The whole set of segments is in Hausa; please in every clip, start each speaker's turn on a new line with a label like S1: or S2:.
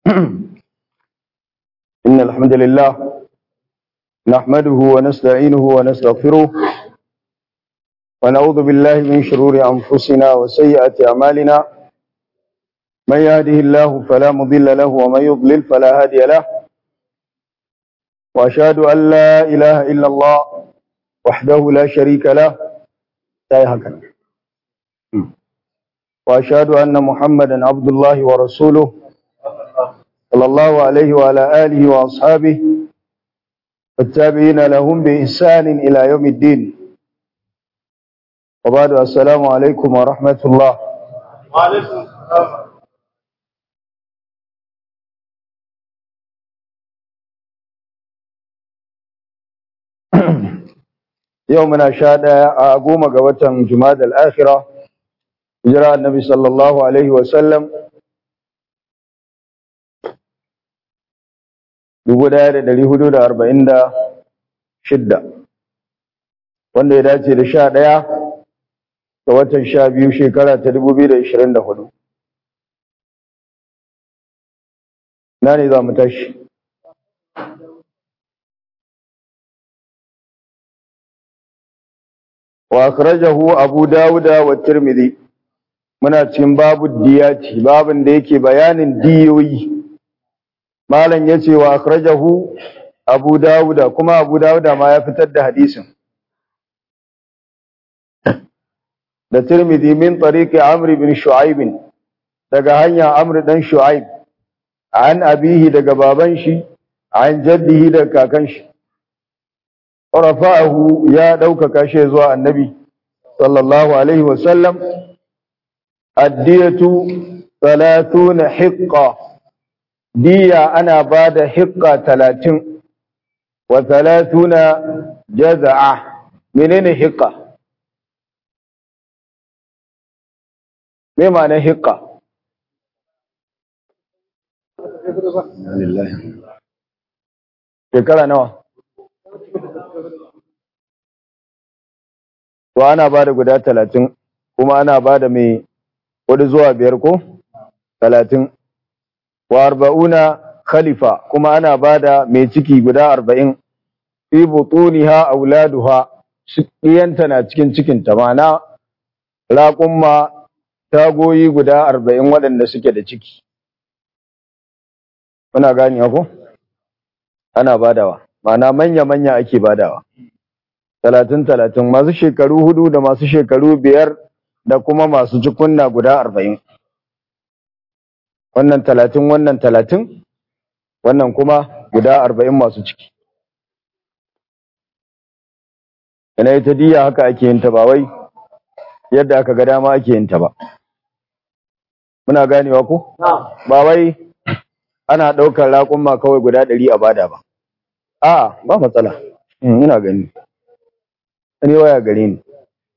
S1: إن الحمد لله نحمده ونستعينه ونستغفره ونعوذ بالله من شرور أنفسنا وسيئات أعمالنا من يهده الله فلا مضل له ومن يضلل فلا هادي له وأشهد أن لا إله إلا الله وحده لا شريك له وأشهد أن محمدا عبد الله ورسوله صلى الله عليه وعلى آله وأصحابه والتابعين لهم بإحسان إلى يوم الدين وبعد السلام عليكم ورحمة الله.
S2: وعليكم السلام.
S1: يومنا شهادة أقوم قوة جماد الآخرة إجراء النبي صلى الله عليه وسلم 1446 wanda ya dace da 11 ga watan 12 shekara ta 2024. Na ne za mu tashi wa akhrajahu Abu Dawud wa Tirmidhi. Muna cikin babu diyati, babin da yake bayanin diyoyi. Malam yace wa akhrajahu Abu Dawud, kuma Abu Dawud ma ya fitar da hadisin da Tirmidhi min tariqi Amr ibn Shu'aib, daga hanya Amr dan Shu'aib, an abihi daga baban shi, an jaddihi daga kakan shi, rafa'ahu ya ɗaukaka shi zuwa annabi sallallahu alaihi wasallam. Addiyatu 30 hiqqa, diya ana bada hiqqa 30 wa 30 jaza'a. Menene hiqqa? Me ma'anar hiqqa? Shekara nawa? To ana bada guda 30, kuma ana bada mai 4 zuwa 5 ko 30. Wa 40 khalifa, kuma ana bada mai ciki guda 40. Fi butuniha auladuha, ɗiyanta na cikin cikinta, ma'ana raƙumma tagoyi guda 40 waɗanda suke da ciki. Muna gani ko? Ana badawa, ma'ana manya-manya ake badawa. 30-30, masu shekaru 4 da masu shekaru 5 da kuma masu cikunna guda 40. Wannan 30, wannan 30, wannan kuma guda 40 masu ciki. Ina ita diya haka ake yin ta, ba wai yadda aka ga dama ake yin ta ba. Muna ganewa ko? Ba wai ana ɗaukar raƙumma kawai guda 100 a bada ba. A'a, ba matsala. Ina gani. Ni waya gare ni.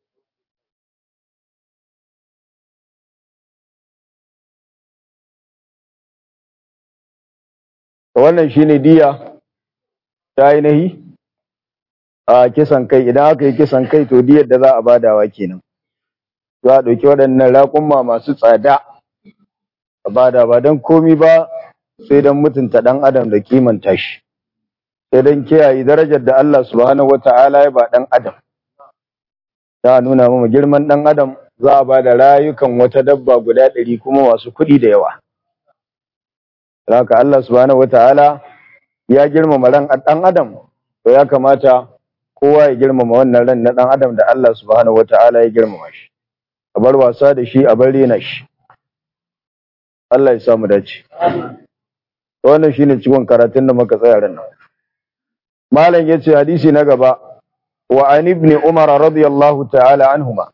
S1: Wannan shine diya ta ainihi a kisan kai. Idan aka yi kisan kai, to diyar da za a badawa kenan. Za a ɗauki waɗannan raƙumma masu tsada a bada, ba don komi ba sai don mutunta ɗan adam da kimanta shi, sai don kiyaye darajar da Allah subhanahu wata'ala ya ba ɗan adam. Za a nuna mama girman ɗan adam, za a ba da rayukan wata dabba guda 100 kuma masu kuɗi da yawa. Haka Allah subhanahu wata'ala ya girmama ran ɗan adam, to ya kamata kowa ya girmama wannan ran na ɗan adam da Allah subhanahu wata'ala ya girmama shi. A bar wasa da shi, a bar rena shi. Allah ya samu dace. Wannan shine cikon karatun da muka tsaya ran nan. Malam yace hadisi na gaba, wa an ibn Umar radiyallahu ta'ala anhuma.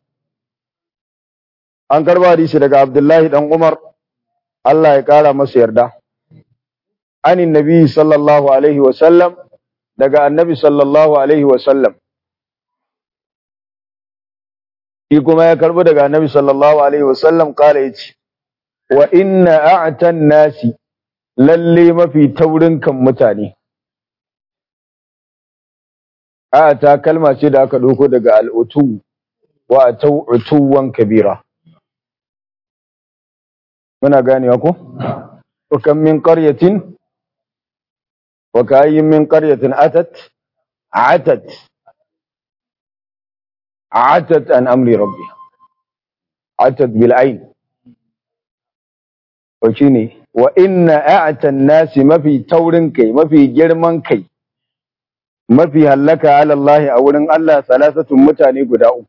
S1: An karba hadisi daga Abdullahi dan Umar, Allah ya kara masa yarda. Anin nabi sallallahu alaihi wa sallam, daga annabi sallallahu alaihi wa sallam. Shi kuma ya karbo daga annabi sallallahu alaihi wa sallam, kala yace, wa inna a'tan nasi, lalle mafi taurin kan mutane. A'ata kalma ce da aka ɗauko daga al'utu, wa atau utuwan kabira. Muna ganewa ko? وكم من قرية وكأي من قرية عتت عن أمر ربها عتت بالعين وشيني وإن أعتى الناس ما في تورن كي ما في جرمان كي ما في هلك على الله أولا الله ثلاثة متاني قداؤ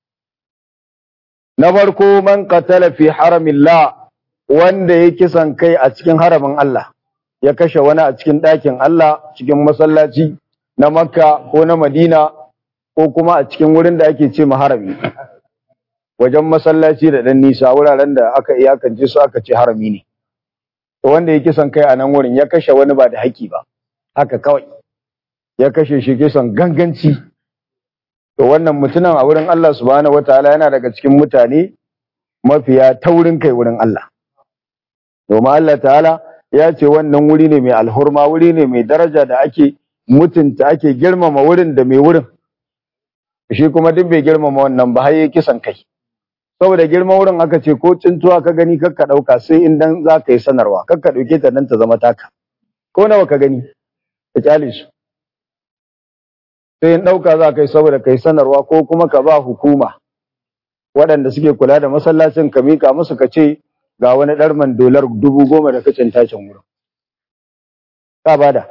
S1: نبركو من قتل في حرم الله wanda ya kisan kai a cikin haramin Allah ya kashe wani a cikin ɗakin Allah cikin masallaci na Makka ko na Madina ko kuma a cikin wurin da ake ce harami wajen masallaci da ɗan nisa wuraren da aka iyakance su aka ce harami ne to wanda ya kisan kai a nan wurin ya kashe wani ba da haƙi ba haka kawai ya kashe shi kisan ganganci to wannan mutumin a wurin Allah subhanahu wataala yana daga cikin mutane mafiya taurin kai wurin Allah domin Allah ta'ala ya ce wannan wuri ne mai alhurma wuri ne mai daraja da ake mutunta ake girmama wurin da mai wurin shi kuma duk bai girmama wannan ba har ya kisan kai saboda girman wurin aka ce ko cintuwa ka gani kakka dauka sai in dan za ka yi sanarwa kakka dauke ta nan ta zama taka ko nawa ka gani ka kyale su sai in dauka za ka yi saboda kai sanarwa ko kuma ka ba hukuma waɗanda suke kula da masallacin ka mika musu ka ce ga wani ɗarman dolar 10,000 da kacin tashin wurin. Ka bada.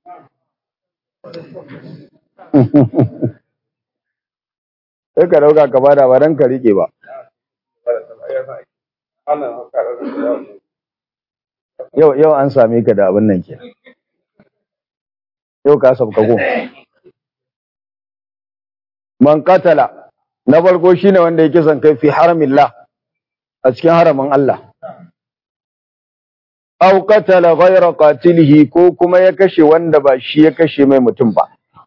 S1: Sai ka ɗauka ka bada ba don ka riƙe ba. Yau an same ka da abin nan ke. Yau ka sabka ko. Man katala na farko shine wanda yake son kai fi haramillah a cikin haramin Allah. Aw qatala ghayra qatilihi ko kuma ya kashe wanda ba shi ya kashe mai mutum ba.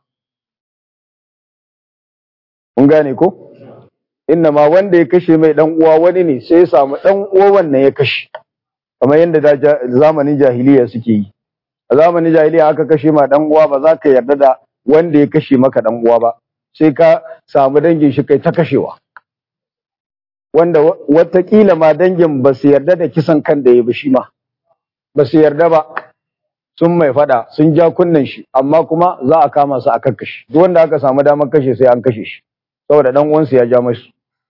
S1: Mun gane ko? Inna ma wanda ya kashe mai dan uwa wani ne sai ya samu dan uwa wannan ya kashe. Kamar yadda zamanin jahiliya suke yi. A zamanin jahiliya aka kashe ma dan uwa ba za ka yarda da wanda ya kashe maka dan uwa ba. Sai ka samu dangin shi kai ta kashewa. Wanda watakila ma dangin ba su yarda da kisan kan da ya bi shi ma. Ba su yarda ba sun mai fada sun ja kunnen shi amma kuma za a kama su a kakkashe duk wanda aka samu damar kashe sai an kashe shi saboda dan uwansu ya ja masu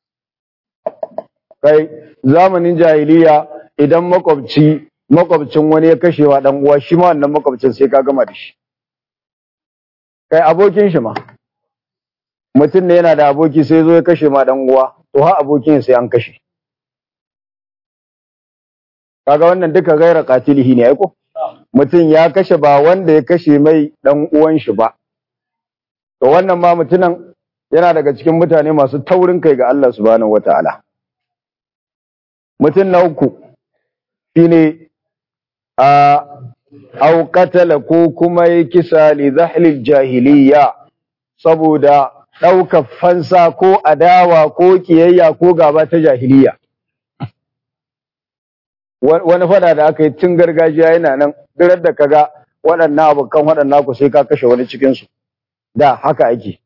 S1: kai zamanin jahiliya idan makwabcin wani ya kashewa dan uwa shi ma wannan makwabcin sai ka gama da shi kai abokin shi ma mutum ne yana da aboki sai zo ya kashe ma dan uwa to ha abokin sai an kashe kaga wannan duka gaira qatilihi ne ai ko mutum ya kashe ba wanda ya kashe mai dan uwan shi ba to wannan ma mutunan yana daga cikin mutane masu taurin kai ga Allah subhanahu wataala mutum na uku shine au qatala ko kuma ya kisa li zahlil jahiliya saboda ɗaukar fansa ko adawa ko kiyayya ko gaba ta jahiliya wani fada da aka yi tun gargajiya yana nan dirar da kaga waɗannan abokan waɗannan ku sai ka kashe wani cikin su da haka ake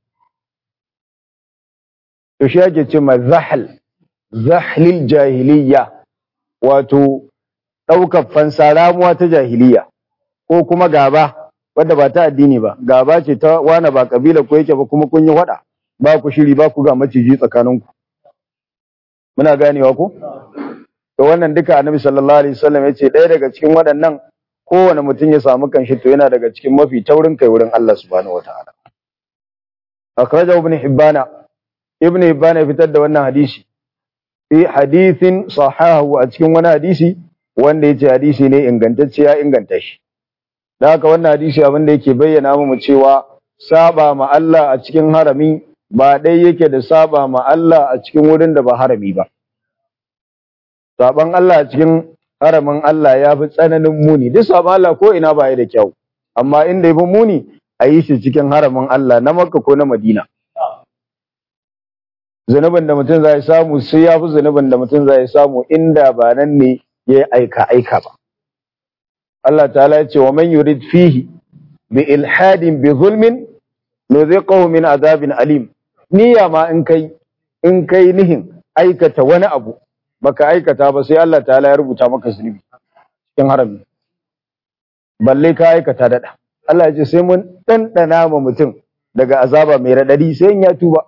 S1: to shi ake ce ma zahlil jahiliya wato ɗaukar fansa ramuwa ta jahiliya ko kuma gaba wadda ba ta addini ba gaba ce ta wani ba kabila ko yake ba kuma kun yi wada ba ku shiri ba ku ga maciji tsakaninku muna ganewa ko to wannan duka annabi sallallahu alaihi wasallam yace ɗaya daga cikin waɗannan kowane mutum ya samu kanshi to yana daga cikin mafi taurin kai wurin Allah subhanahu wataala akhrajahu ibn hibban ya fitar da wannan hadisi fi hadithin sahahu a cikin wani hadisi wanda yace hadisi ne ingantacce ya inganta shi da haka wannan hadisi abin da yake bayyana mu cewa saba ma Allah a cikin harami ba dai yake da saba ma Allah a cikin wurin da ba harami ba saban Allah a cikin haramin Allah ya fi tsananin muni duk saban Allah ko ina ba ya da kyau amma inda ya fi muni a yi shi cikin haramin Allah na Makka ko na Madina zunubin da mutum zai samu sai ya fi zunubin da mutum zai samu inda ba nan ne ya aika ba Allah ta'ala ya ce wa man yurid fihi bi ilhadin bi zulmin nuziqahu min azabin alim niyya ma in kai nihin aikata wani abu baka aikata ba sai Allah ta'ala ya rubuta maka zunubi cikin harami balle ka aikata daɗa. Allah ya ce sai mun ɗanɗana ma mutum daga azaba mai raɗaɗi sai in ya tuba.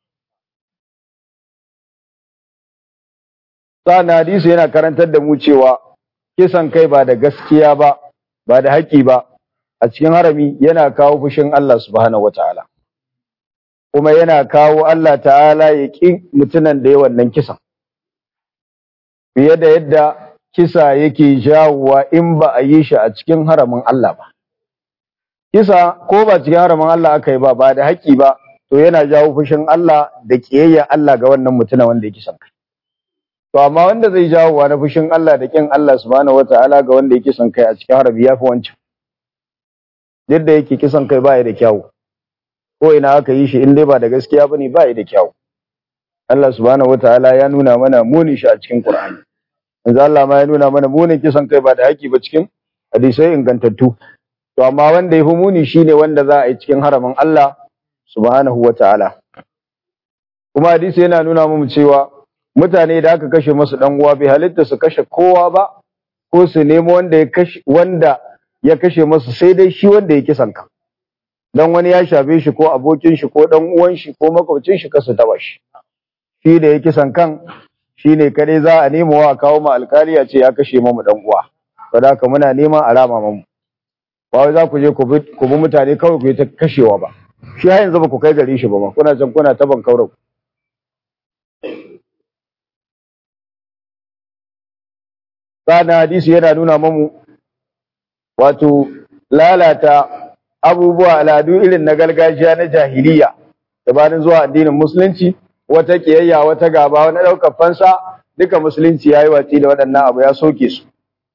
S1: Sa'an hadisi yana karantar da mu cewa kisan kai ba da gaskiya ba, ba da haƙƙi ba, a cikin harami yana kawo fushin Allah subhanahu wata'ala. Kuma yana kawo Allah ta'ala ya ƙi mutunan da ya wannan kisan. Fiye da yadda kisa yake jawowa in ba a yi shi a cikin haramin Allah ba. Kisa ko ba cikin haramin Allah aka yi ba, ba da haƙƙi ba, to yana jawo fushin Allah da ƙiyayya Allah ga wannan mutunan wanda ya kisan kai. To amma wanda zai jawo wa na fushin Allah da kin Allah subhanahu wataala ga wanda yake son kai a cikin harabi yafi wancan. Yadda yake kisan kai ba ya da kyawu. Ko ina aka yi shi in dai ba da gaskiya bane ba ya da kyawu. Allah subhanahu wataala ya nuna mana munin shi a cikin Qur'ani. Yanzu Allah ma ya nuna mana munin kisan kai ba da haƙi ba cikin hadisai ingantattu. To amma wanda yafi muni shine wanda za a yi cikin haramin Allah subhanahu wataala. Kuma hadisi yana nuna mu cewa mutane da aka kashe masu dan uwa bai halitta su kashe kowa ba ko su nemo wanda ya kashe masu sai dai shi wanda ya kisan kan. Dan wani ya shafe shi ko abokin shi ko dan uwan shi ko makwabcin shi kasu taba shi. Shi da ya kisan kan shine kare za a nemo wa kawo ma alkali ya ce ya kashe mu dan uwa. Saboda haka muna neman a rama mu. Ba wai za ku je ku bi mutane kawai ku yi ta kashewa ba. Shi har yanzu ba ku kai gare shi ba ma kuna can kuna taban kaurau. Sana hadisi yana nuna mamu wato lalata abubuwa al'adu irin na gargajiya na jahiliya gabanin zuwa addinin musulunci, wata kiyayya wata gaba wani ɗaukar fansa duka musulunci yayi watsi da waɗannan abu ya soke su.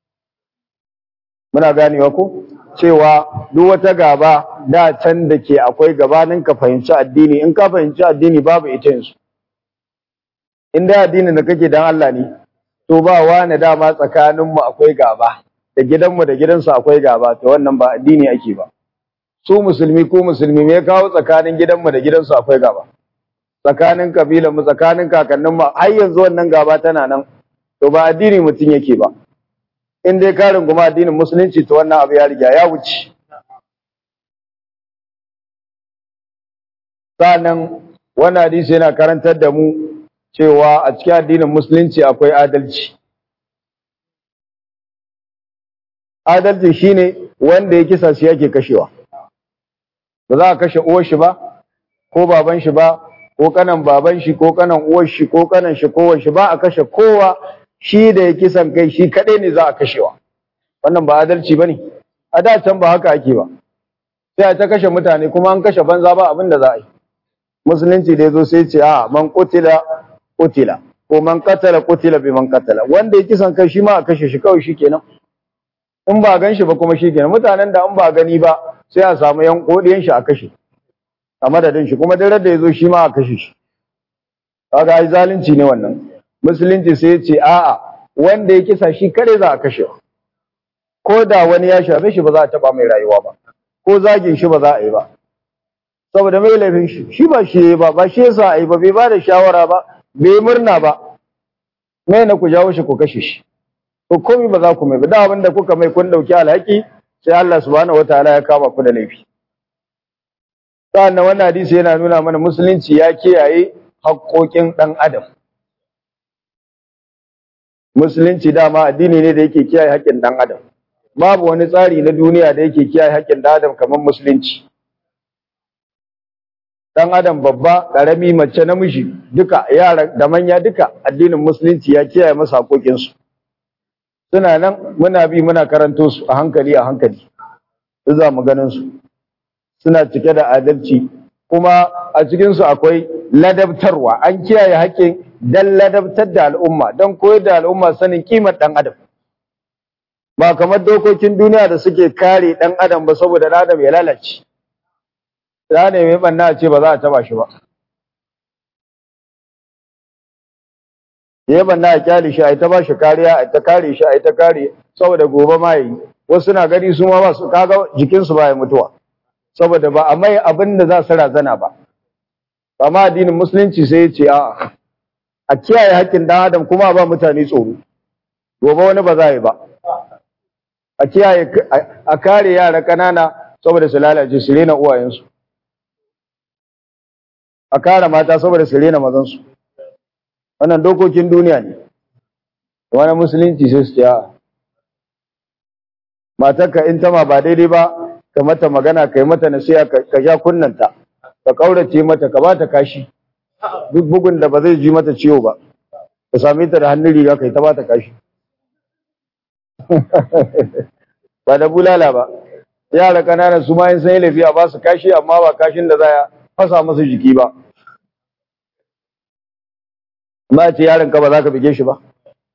S1: Muna ganewa ko cewa duk wata gaba da can da ke akwai gabanin ka fahimci addini, in ka fahimci addini babu ita yanzu. In dai addinin da kake dan Allah ne to ba wani dama tsakaninmu akwai gaba da gidanmu da gidansu akwai gaba, to wannan ba addini ake ba. Su musulmi ko musulmi me kawo tsakanin gidanmu da gidansu akwai gaba, tsakanin kabilanmu tsakanin kakanninmu har yanzu wannan gaba tana nan, to ba addini mutum yake ba. In dai karin kuma addinin musulunci to wannan abu ya riga ya wuce. Sa'annan wannan hadisi yana karantar da mu cewa a cikin addinin musulunci akwai adalci. Adalci shine wanda ya kisa shi yake kashewa. Ba za a kashe uwar shi ba, ko baban shi ba, ko kanan baban shi, ko kanan uwar shi, ko kanan shi, ko wan shi ba a kashe kowa, shi da ya kisan kai shi kadai ne za a kashewa. Wannan ba adalci bane. A da can ba haka ake ba. Sai a ta kashe mutane kuma an kashe banza ba abin da za a yi. Musulunci da yazo sai ce a man qutila ko man qatala qutila bi man qatala, wanda ya kisan kai shi ma a kashe shi kawai shikenan. In ba gan shi ba kuma shikenan. Mutanen da an ba gani ba sai a samu yan kodiyan shi a kashe a madadin shi, kuma dare da yazo shi ma a kashe shi. Kaga ai zalunci ne wannan. Musulunci sai ya ce a'a wanda ya kisa shi kare za a kashe, ko da wani ya shafe shi ba za a taba mai rayuwa ba, ko zagin shi ba za a yi ba, saboda mai laifin shi ba shi ba shi yasa a yi ba, bai ba da shawara ba, bai murna ba, mai na ku jawo shi ku kashe shi, ko komai ba za ku mai ba, da abin da kuka mai kun dauki alhaki sai Allah subhanahu wataala ya kama ku da laifi. Sa'annan wannan hadisi yana nuna mana musulunci ya kiyaye haƙoƙin ɗan adam. Musulunci dama addini ne da yake kiyaye haƙƙin ɗan adam. Babu wani tsari na duniya da yake kiyaye haƙƙin ɗan adam kamar musulunci. Ɗan adam babba, ƙarami, mace, namiji, duka yara da manya duka addinin musulunci ya kiyaye masa haƙoƙinsu. Suna nan muna bi muna karanto su a hankali a hankali. Za mu ganin su. Suna cike da adalci, kuma a cikinsu akwai ladabtarwa. An kiyaye haƙƙin don ladabtar da al'umma, don koyar da al'umma sanin kimar ɗan adam. Ba kamar dokokin duniya da suke kare ɗan adam ba saboda ɗan adam ya lalace. Da ne mai ɓanna ce ba za a taba shi ba. Ya ɓanna a kyale shi, a ta ba shi kariya, a ta kare shi, a ta kare saboda gobe ma yi. Wasu na gani su ma ba su kaga jikinsu ba ya mutuwa. Saboda ba a mai abin da za su razana ba. Amma addinin musulunci sai ya ce a kiyaye haƙƙin ɗan adam kuma ba mutane tsoro. Gobe wani ba za yi ba. a kiyaye a kare yara kanana saboda su lalace su rena uwayensu, a kare mata saboda su rena mazansu. Wannan dokokin duniya ne. Wani musulunci sai su ce matarka in ta ma ba daidai ba ka mata magana, kai mata nasiha, ka ja kunnanta, ka kaurace mata, ka bata kashi duk bugun da ba zai ji mata ciwo ba, ka same ta da hannun riga kai ta bata kashi ba da bulala ba. Yara kananan su ma yin sai lafiya ba su kashi, amma ba kashin da za ya fasa musu jiki ba. Ma ce yaron ka ba za ka bige shi ba,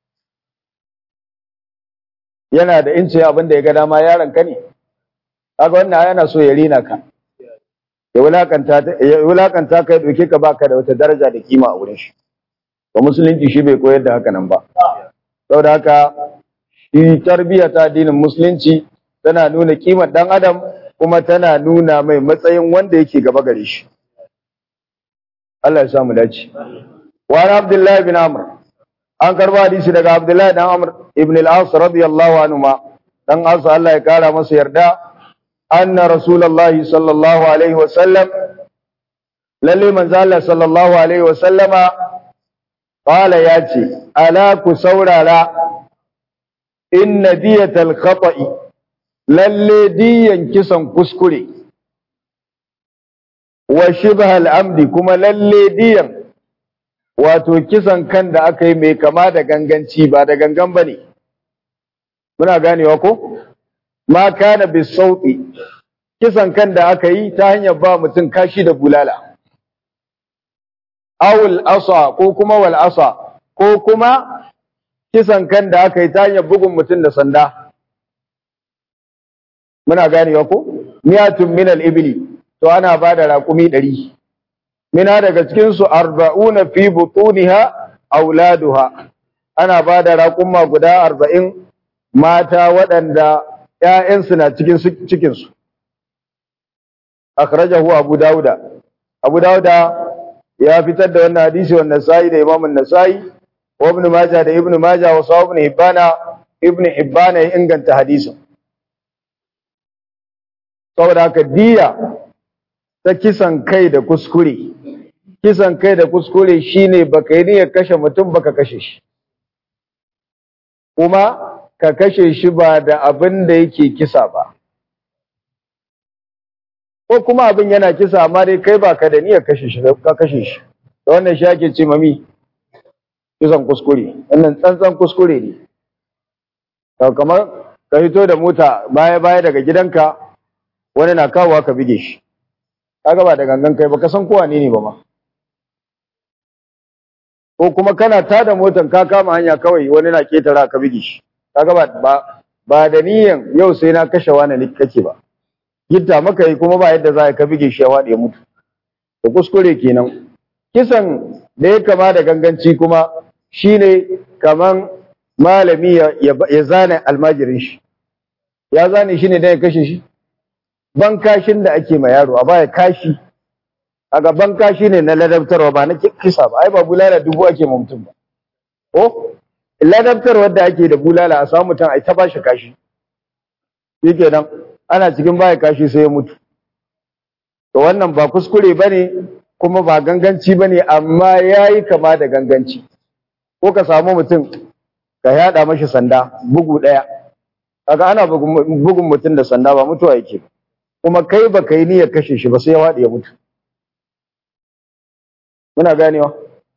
S1: yana da inci abin da ya ga dama, yaron ka ne. Kaga wannan yana so ya rina ka, ya wulakanta ka, ya dauke ka baka da wata daraja da kima a wurin shi. Ba musulunci shi bai koyar da haka nan ba. Saboda haka shi tarbiyya ta addinin musulunci tana nuna kimar dan adam, kuma tana nuna mai matsayin wanda yake gaba gare shi. Allah ya samu dace. Wa Abdullahi bin Amr, an karba hadisi daga Abdullahi dan Amr ibn al-As radiyallahu anhu ma, dan As Allah ya kara masa yarda, anna Rasulullahi sallallahu alaihi wa sallam, lalle manzo Allah sallallahu alaihi wa sallama qala yace, ala ku saurara, inna diyatal khata'i, lalle diyan kisan kuskure, wa shibhal amdi, kuma lalle diyan wato kisan kan da aka yi mai kama da ganganci, ba da gangan ba ne. Muna ganewa ko? Ma kana bis sauti, kisan kan da aka yi ta hanyar ba mutum kashi da bulala. Awul asa, ko kuma wal asa, ko kuma kisan kan da aka yi ta hanyar bugun mutum da sanda. Muna ganewa ko? Miyatun minal ibli, to ana ba da raƙumi 100. Mina daga cikinsu 40 fi butuniha auladuha, ana ba da raƙumma guda 40 mata waɗanda ‘ya'yansu na cikin cikinsu. Akhrajahu Abu Dawuda. Abu Dawuda ya fitar da wannan hadisi wa Nasa'i da Imam Nasa'i, wa Ibn Majah da Ibn Majah, wa Sahih Ibn Hibbana, Ibn Hibbana ya inganta hadisin. Saboda haka diya ta kisan kai da kuskure. Kisan kai da kuskure shine baka yi niyyar kashe mutum baka kashe shi, kuma ka kashe shi ba da abin da yake kisa ba, ko kuma abin yana kisa amma dai kai baka da niyyar kashe shi, ka kashe shi. Da wannan shi ake ce mami kisan kuskure. Wannan tsantsan kuskure ne. Kamar ka fito da mota baya daga gidanka, wani na kawowa ka bige shi, kaga ba da gangan kai ba, ka san kowa ne ba ma. Ko kuma kana tada motan ka kama hanya kawai wani na ketara ka bige shi, kaga ba da niyan yau sai na kashe wani ne kake ba, gitta maka yi kuma ba yadda za ka bige shi ya wade ya mutu. To kuskure kenan. Kisan da ya kama da ganganci kuma shine kaman malami ya zane almajirin shi, ya zane shi ne dan ya kashe shi. Ban kashin da ake ma yaro a baya kashi, a gaban kashi ne na ladabtarwa ba na kisa ba. Ai ba bulala 1000 ake ma mutum ba, ko ladabtarwa da ake da bulala a samu mutum ai ta bashi kashi, yake nan ana cikin baya kashi sai ya mutu. To wannan ba kuskure bane kuma ba ganganci bane, amma yayi kama da ganganci. Ko ka samu mutum ka yada mashi sanda bugu daya, kaga ana bugun mutum da sanda ba mutuwa yake, kuma kai ba kai niyyar kashe shi ba sai ya wade ya mutu. Muna ganewa?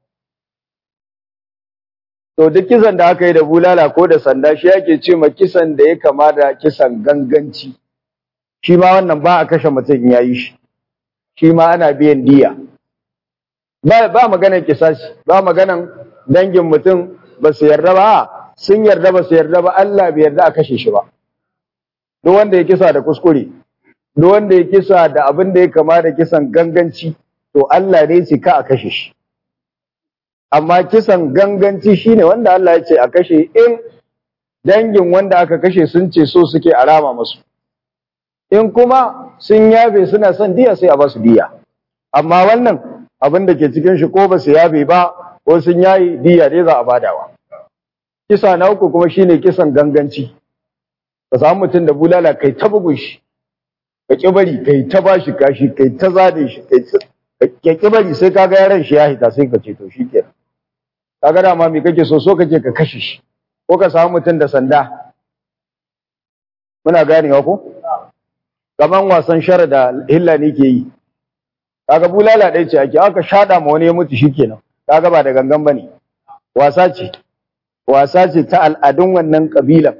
S1: To duk kisan da aka yi da bulala ko da sanda shi yake ce ma kisan da ya kama da kisan ganganci. Shi ma wannan ba a kashe mutum in yayi shi, shi ma ana biyan diya. Ba maganan kisasi, ba maganan dangin mutum ba su yarda ba, sun yarda ba su yarda ba, Allah bai yarda a kashe shi ba. Duk wanda ya kisa da kuskure, duk wanda ya kisa da abin da ya kama da kisan ganganci, to Allah ne ce ka a kashe shi. Amma kisan ganganci shine wanda Allah ya ce a kashe in dangin wanda aka kashe sun ce so suke a rama musu. In kuma sun yabe suna son diya sai a ba su diya. Amma wannan abin da ke cikin shi ko ba su yabe ba ko sun yayi diya dai za a badawa. Kisa na uku kuma shine kisan ganganci. ka samu mutum da bulala kai ta bugun shi ka ki bari kai ta bashi kashi kai ta zade shi kai ki bari sai kaga yaran shi ya hita sai ka ce to shikenan kaga dama me kake so kake ka kashe shi ko ka samu mutum da sanda muna ganewa ko kaman wasan shara da hilla ne ke yi kaga bulala ɗaya ce ake aka shada ma wani ya mutu shikenan kaga ba da gangan bane wasa ce ta al'adun wannan kabilan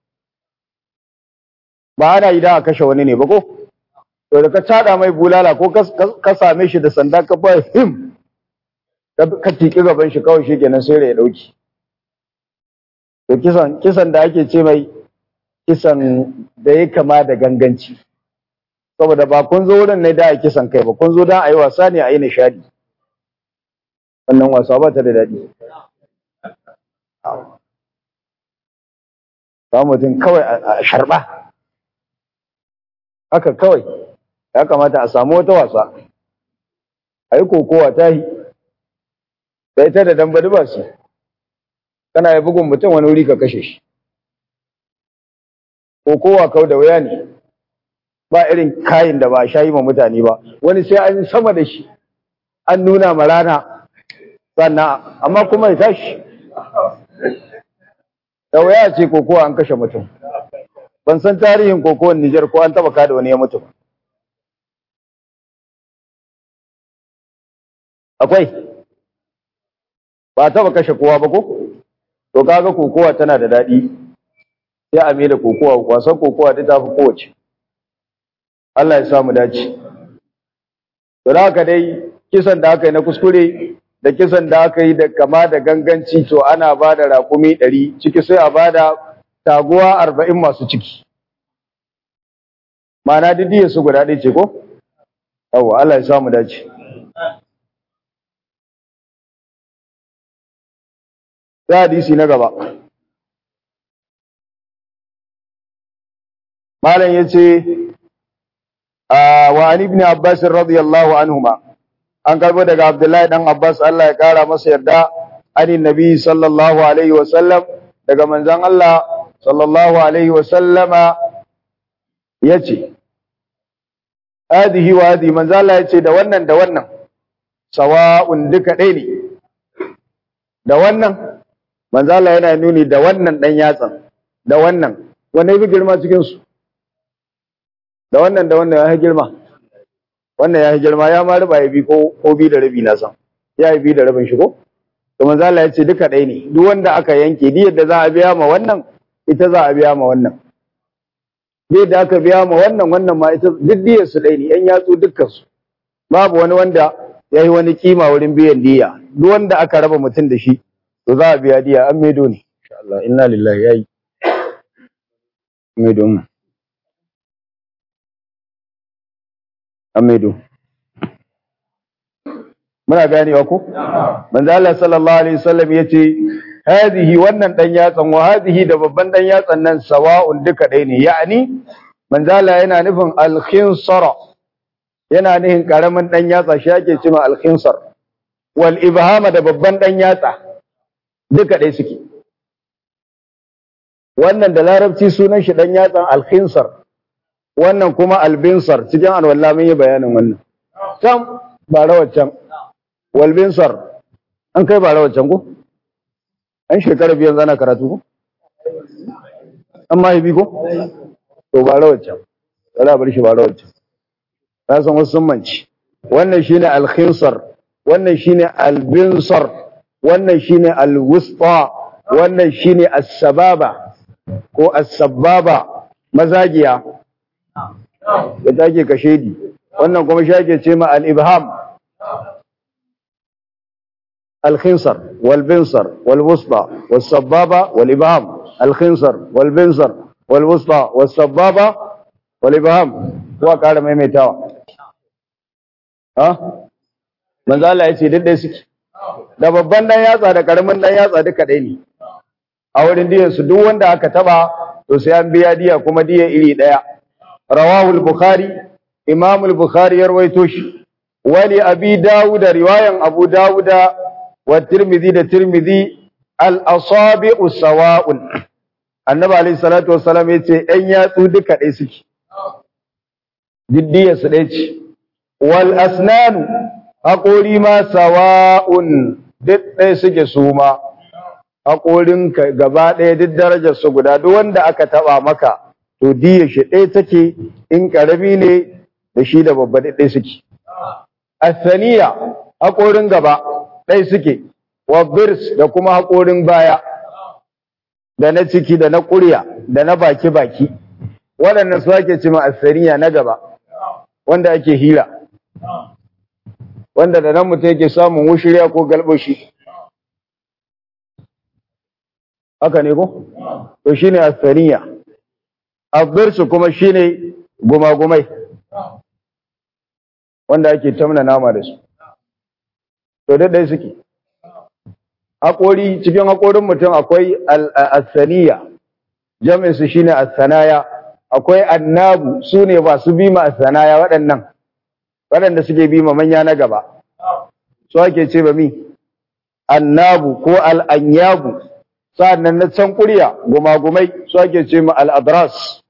S1: ba ana yi da a kashe wani ne ba ko to da ka tada mai bulala ko ka same shi da sanda ka ba him ka tiki gaban shi kawai shikenan sai ya dauki to kisan da ake ce mai kisan da ya kama da ganganci saboda ba kun zo wurin ne da a kisan kai ba kun zo da a yi wasa ne a yi nishadi wannan wasa ba ta da daɗi ba mutum kawai a sharba haka kawai ya kamata a samu wata wasa a yi kokowa ta yi da ita da dambari ba su kana yi bugun mutum wani wuri ka kashe shi kokowa kau da wuya ne ba irin kayan da ba a sha yi ma mutane ba wani sai an sama da shi an nuna ma rana sannan amma kuma ya tashi da wuya ce kokowa an kashe mutum ban san tarihin kokowar Nijar ko an taba kada wani ya mutu akwai ba taba kashe kowa ba ko to kaga kokowa tana da daɗi sai a mai da kokowa wasan kokowa ta tafi kowace Allah ya samu dace to da haka dai kisan da aka yi na kuskure da kisan da aka yi da kama da ganganci to ana ba da raƙumi 100 ciki sai a ba da taguwa 40 masu ciki ma'ana didiye su guda ɗaya ce ko yawa Allah ya samu dace sai hadisi na gaba malam yace wa an ibn Abbas radiyallahu anhuma an karbo daga Abdullahi dan Abbas Allah ya kara masa yarda ani nabi sallallahu alaihi wa sallam daga manzon Allah sallallahu alaihi wa sallama yace hadihi wa hadi manzon Allah yace da wannan sawa'un duka ɗaya ne da wannan manzon Allah yana nuni da wannan dan yatsan da wannan wanne bi girma cikin su da wannan ya girma wannan ya girma ya ma riba ya bi ko bi da rabi na san ya yi bi da rabin shi ko to manzo Allah ya ce duka ɗaya ne duk wanda aka yanke diyar da za a biya ma wannan ita za a biya ma wannan diyar da aka biya ma wannan ma ita duk diyar su ɗaya ne yan yatsu dukkan su babu wani wanda ya yi wani kima wurin biyan diya duk wanda aka raba mutum da shi to za a biya diya an maido ne insha Allah inna lillahi yayi maido mu Amidu muna ganewa ko manzo Allah sallallahu alaihi wasallam yace hadhihi wannan dan yatsan wa hadhihi da babban dan yatsan nan sawa'un duka dai ne yani manzo Allah yana nufin al-khinsara yana nufin karamin dan yatsa shi yake cewa al-khinsar wal ibhama da babban dan yatsa duka dai suke wannan da larabci sunan shi dan yatsan al-khinsar wannan kuma albinsar cikin alwala mun yi bayanin wannan can ba rawacan walbinsar an kai ba rawacan ko an shekara biyan zana karatu ko an ma hibi ko to ba rawacan wala bar shi ba rawacan na san wasu sun manci wannan shine alkhinsar wannan shine albinsar wannan shine alwusta wannan shine as-sababa ko as-sababa mazagiya da take kashedi wannan kuma shi ake ce ma al-ibham al-khinsar wal-binsar wal-wusta was-sababa wal-ibham al-khinsar wal-binsar wal-wusta was-sababa wal-ibham ko kare maimaitawa manzo Allah yace duk dai suke da babban dan yatsa da karamin dan yatsa duka dai ne a wurin diyan su duk wanda aka taba to sai an biya diya kuma diya iri daya rawahu al-bukhari imam al-bukhari ya rawaito shi wali abi dawud riwayan abu dawud wa tirmidhi da tirmidhi al-asabi'u sawa'un annabi alayhi salatu wassalam yace ɗan yatsu duka ɗaya suke diddiyar su ɗaya ce wal asnanu haƙori ma sawa'un duk ɗaya suke su ma haƙorin ka gaba ɗaya duk darajar su guda duk wanda aka taba maka to diyar shi ɗaya take in karami ne da shi da babba ɗaya suke asaniya haƙorin gaba ɗaya suke wa birs da kuma haƙorin baya da na ciki da na ƙurya da na baki waɗannan su ake cima asaniya na gaba wanda ake hira wanda da nan mutum yake samun wushiriya ko galbashi haka ne ko to shine asaniya abirsu kuma shine gumagumai wanda ake tamna nama da su to dai suke haƙori cikin haƙorin mutum akwai al-asaniya jami'in su shine as-sanaya akwai annabu sune ba su bima as-sanaya waɗanda suke bima manya na gaba su ake ce ba mi annabu ko al-anyabu sa'annan na can ƙurya gumagumai su ake ce ma al-adras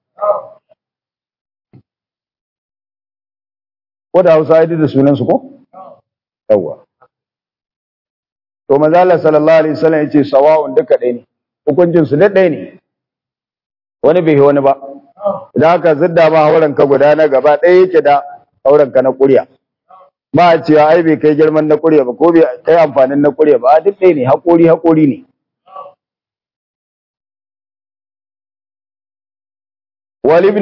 S1: ko da Hausa da sunan su ko yawa to manzo Allah sallallahu alaihi wasallam yace sawa'un duka ɗaya ne hukuncin su ɗaya ne wani bai wani ba idan aka zidda ma hauren ka guda na gaba ɗaya yake da hauren ka na ƙurya ba a cewa ai bai kai girman na ƙurya ba ko bai kai amfanin na ƙurya ba duk ɗaya ne haƙori ne wal ibn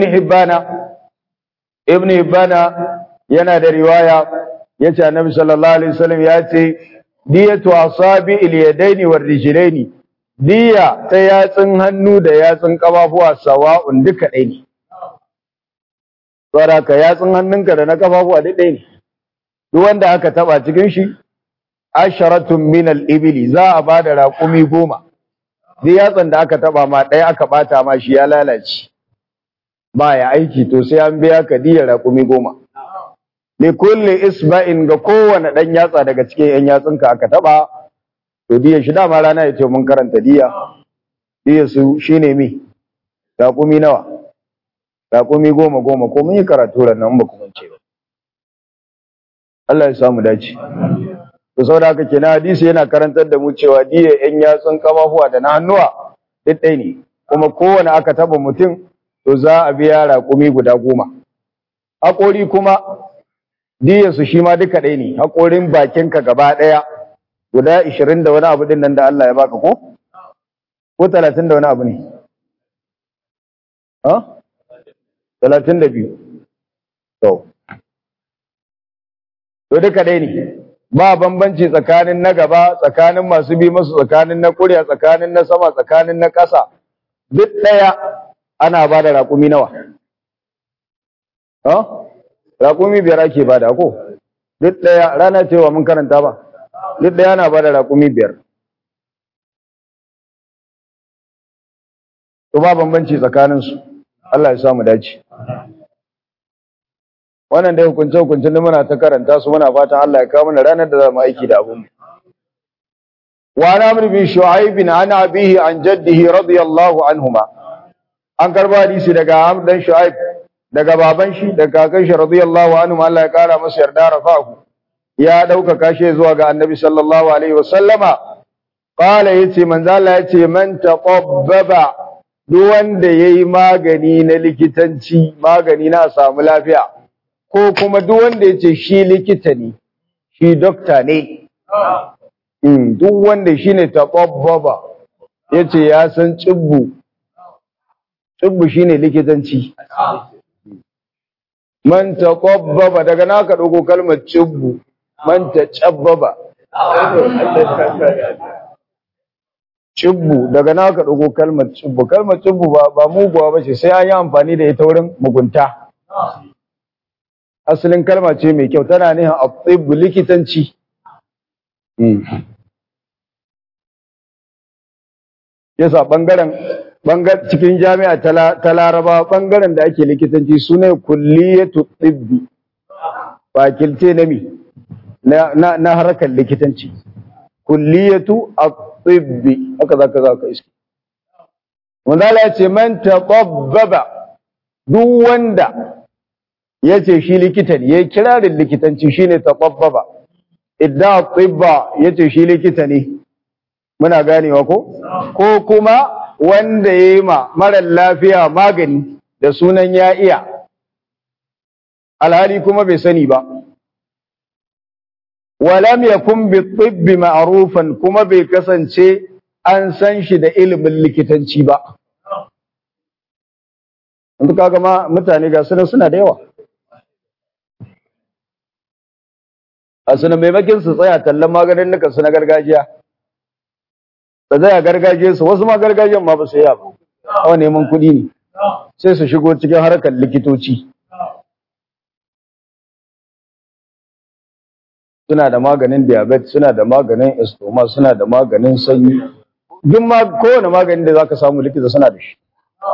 S1: hibbana yana da riwaya yace annabi sallallahu alaihi wasallam ya ce diyatu asabi al-yadaini war rijlaini diya ta yatsun hannu da yatsun kafafuwa sawa'un duka ɗaya ne saboda ka yatsun hannunka da na kafafuwa duk ɗaya ne duk wanda aka taba cikin shi asharatun min al-ibli za a bada raƙumi 10 duk yatsan da aka taba ma ɗaya aka bata ma shi ya lalace ba ya aiki to sai an biya ka diyar raƙumi 10 li kulli isba'in ga kowane dan yatsa daga cikin yan yatsunka aka taba to diyar shi dama rana yace mun karanta diyar su shine mi raƙumi nawa raƙumi 10 ko mun yi karatu nan ba ku mance ba Allah ya samu dace to saboda haka kenan hadisi yana karantar da mu cewa diyar yan yatsun kafafuwa da na hannuwa duk ɗaya ne kuma kowane aka taba mutum to za a biya raƙumi guda 10 haƙori kuma diyarsu shi ma duka ɗaya ne haƙorin bakinka gaba ɗaya guda 20 da wani abu ɗin nan da Allah ya baka ko 30 da wani abu ne 32 to duka ɗaya ne ba bambanci tsakanin na gaba tsakanin masu bi masu tsakanin na ƙurya tsakanin na sama tsakanin na ƙasa duk ɗaya ana ba da raƙumi nawa raƙumi 5 ake ba da ko duk ɗaya rana cewa mun karanta ba duk ɗaya ana ba da raƙumi 5 to ba bambanci tsakaninsu Allah ya samu dace wannan dai hukunce-hukuncin da muna ta karanta su muna fatan Allah ya kawo mana ranar da za mu aiki da abun wa ana amr bin shu'aib an abihi an jaddihi radiyallahu anhuma an karba hadisi daga amr dan shu'aib daga baban shi daga kakan shi radiyallahu anhu Allah ya kara masa yarda rafahu ya dauka shi zuwa ga annabi sallallahu alaihi wasallama qala yace manzo Allah yace man taqabbaba duk wanda yayi magani na likitanci magani na samu lafiya ko kuma duk wanda yace shi likita ne shi doctor ne duk wanda shine taqabbaba yace ya san tsibbu shine likitanci man taqabbaba daga naka dogo kalmar cibbu man tacabbaba cibbu daga naka dogo kalmar cibbu ba muguwa bace sai an yi amfani da ita wurin mugunta asalin kalma ce mai kyau tana nihin at-tibb likitanci yasa bangaren cikin jami'a ta Laraba bangaren da ake likitanci sune kulliyatu tibbi fakilte na harkar likitanci kulliyatu at-tibbi haka zaka iske manzala ya ce man tababbaba duk wanda ya ce shi likita ne ya kirarin likitanci shine tababbaba idda tibba ya ce shi likita ne muna ganewa ko kuma wanda ya yi ma marar lafiya magani da sunan ya iya alhali kuma bai sani ba walam yakun bi tibbi ma'rufan kuma bai kasance an san shi da ilimin likitanci ba in kaga ma mutane ga suna da yawa a suna maimakin su tsaya tallan maganin nukan su na gargajiya da zai a gargajiya su wasu ma gargajiyan ma ba su yi ba awa neman kuɗi ne sai su shigo cikin harkar likitoci suna da maganin diabetes suna da maganin estoma suna da maganin sanyi duk ma kowane maganin da zaka samu likita suna da shi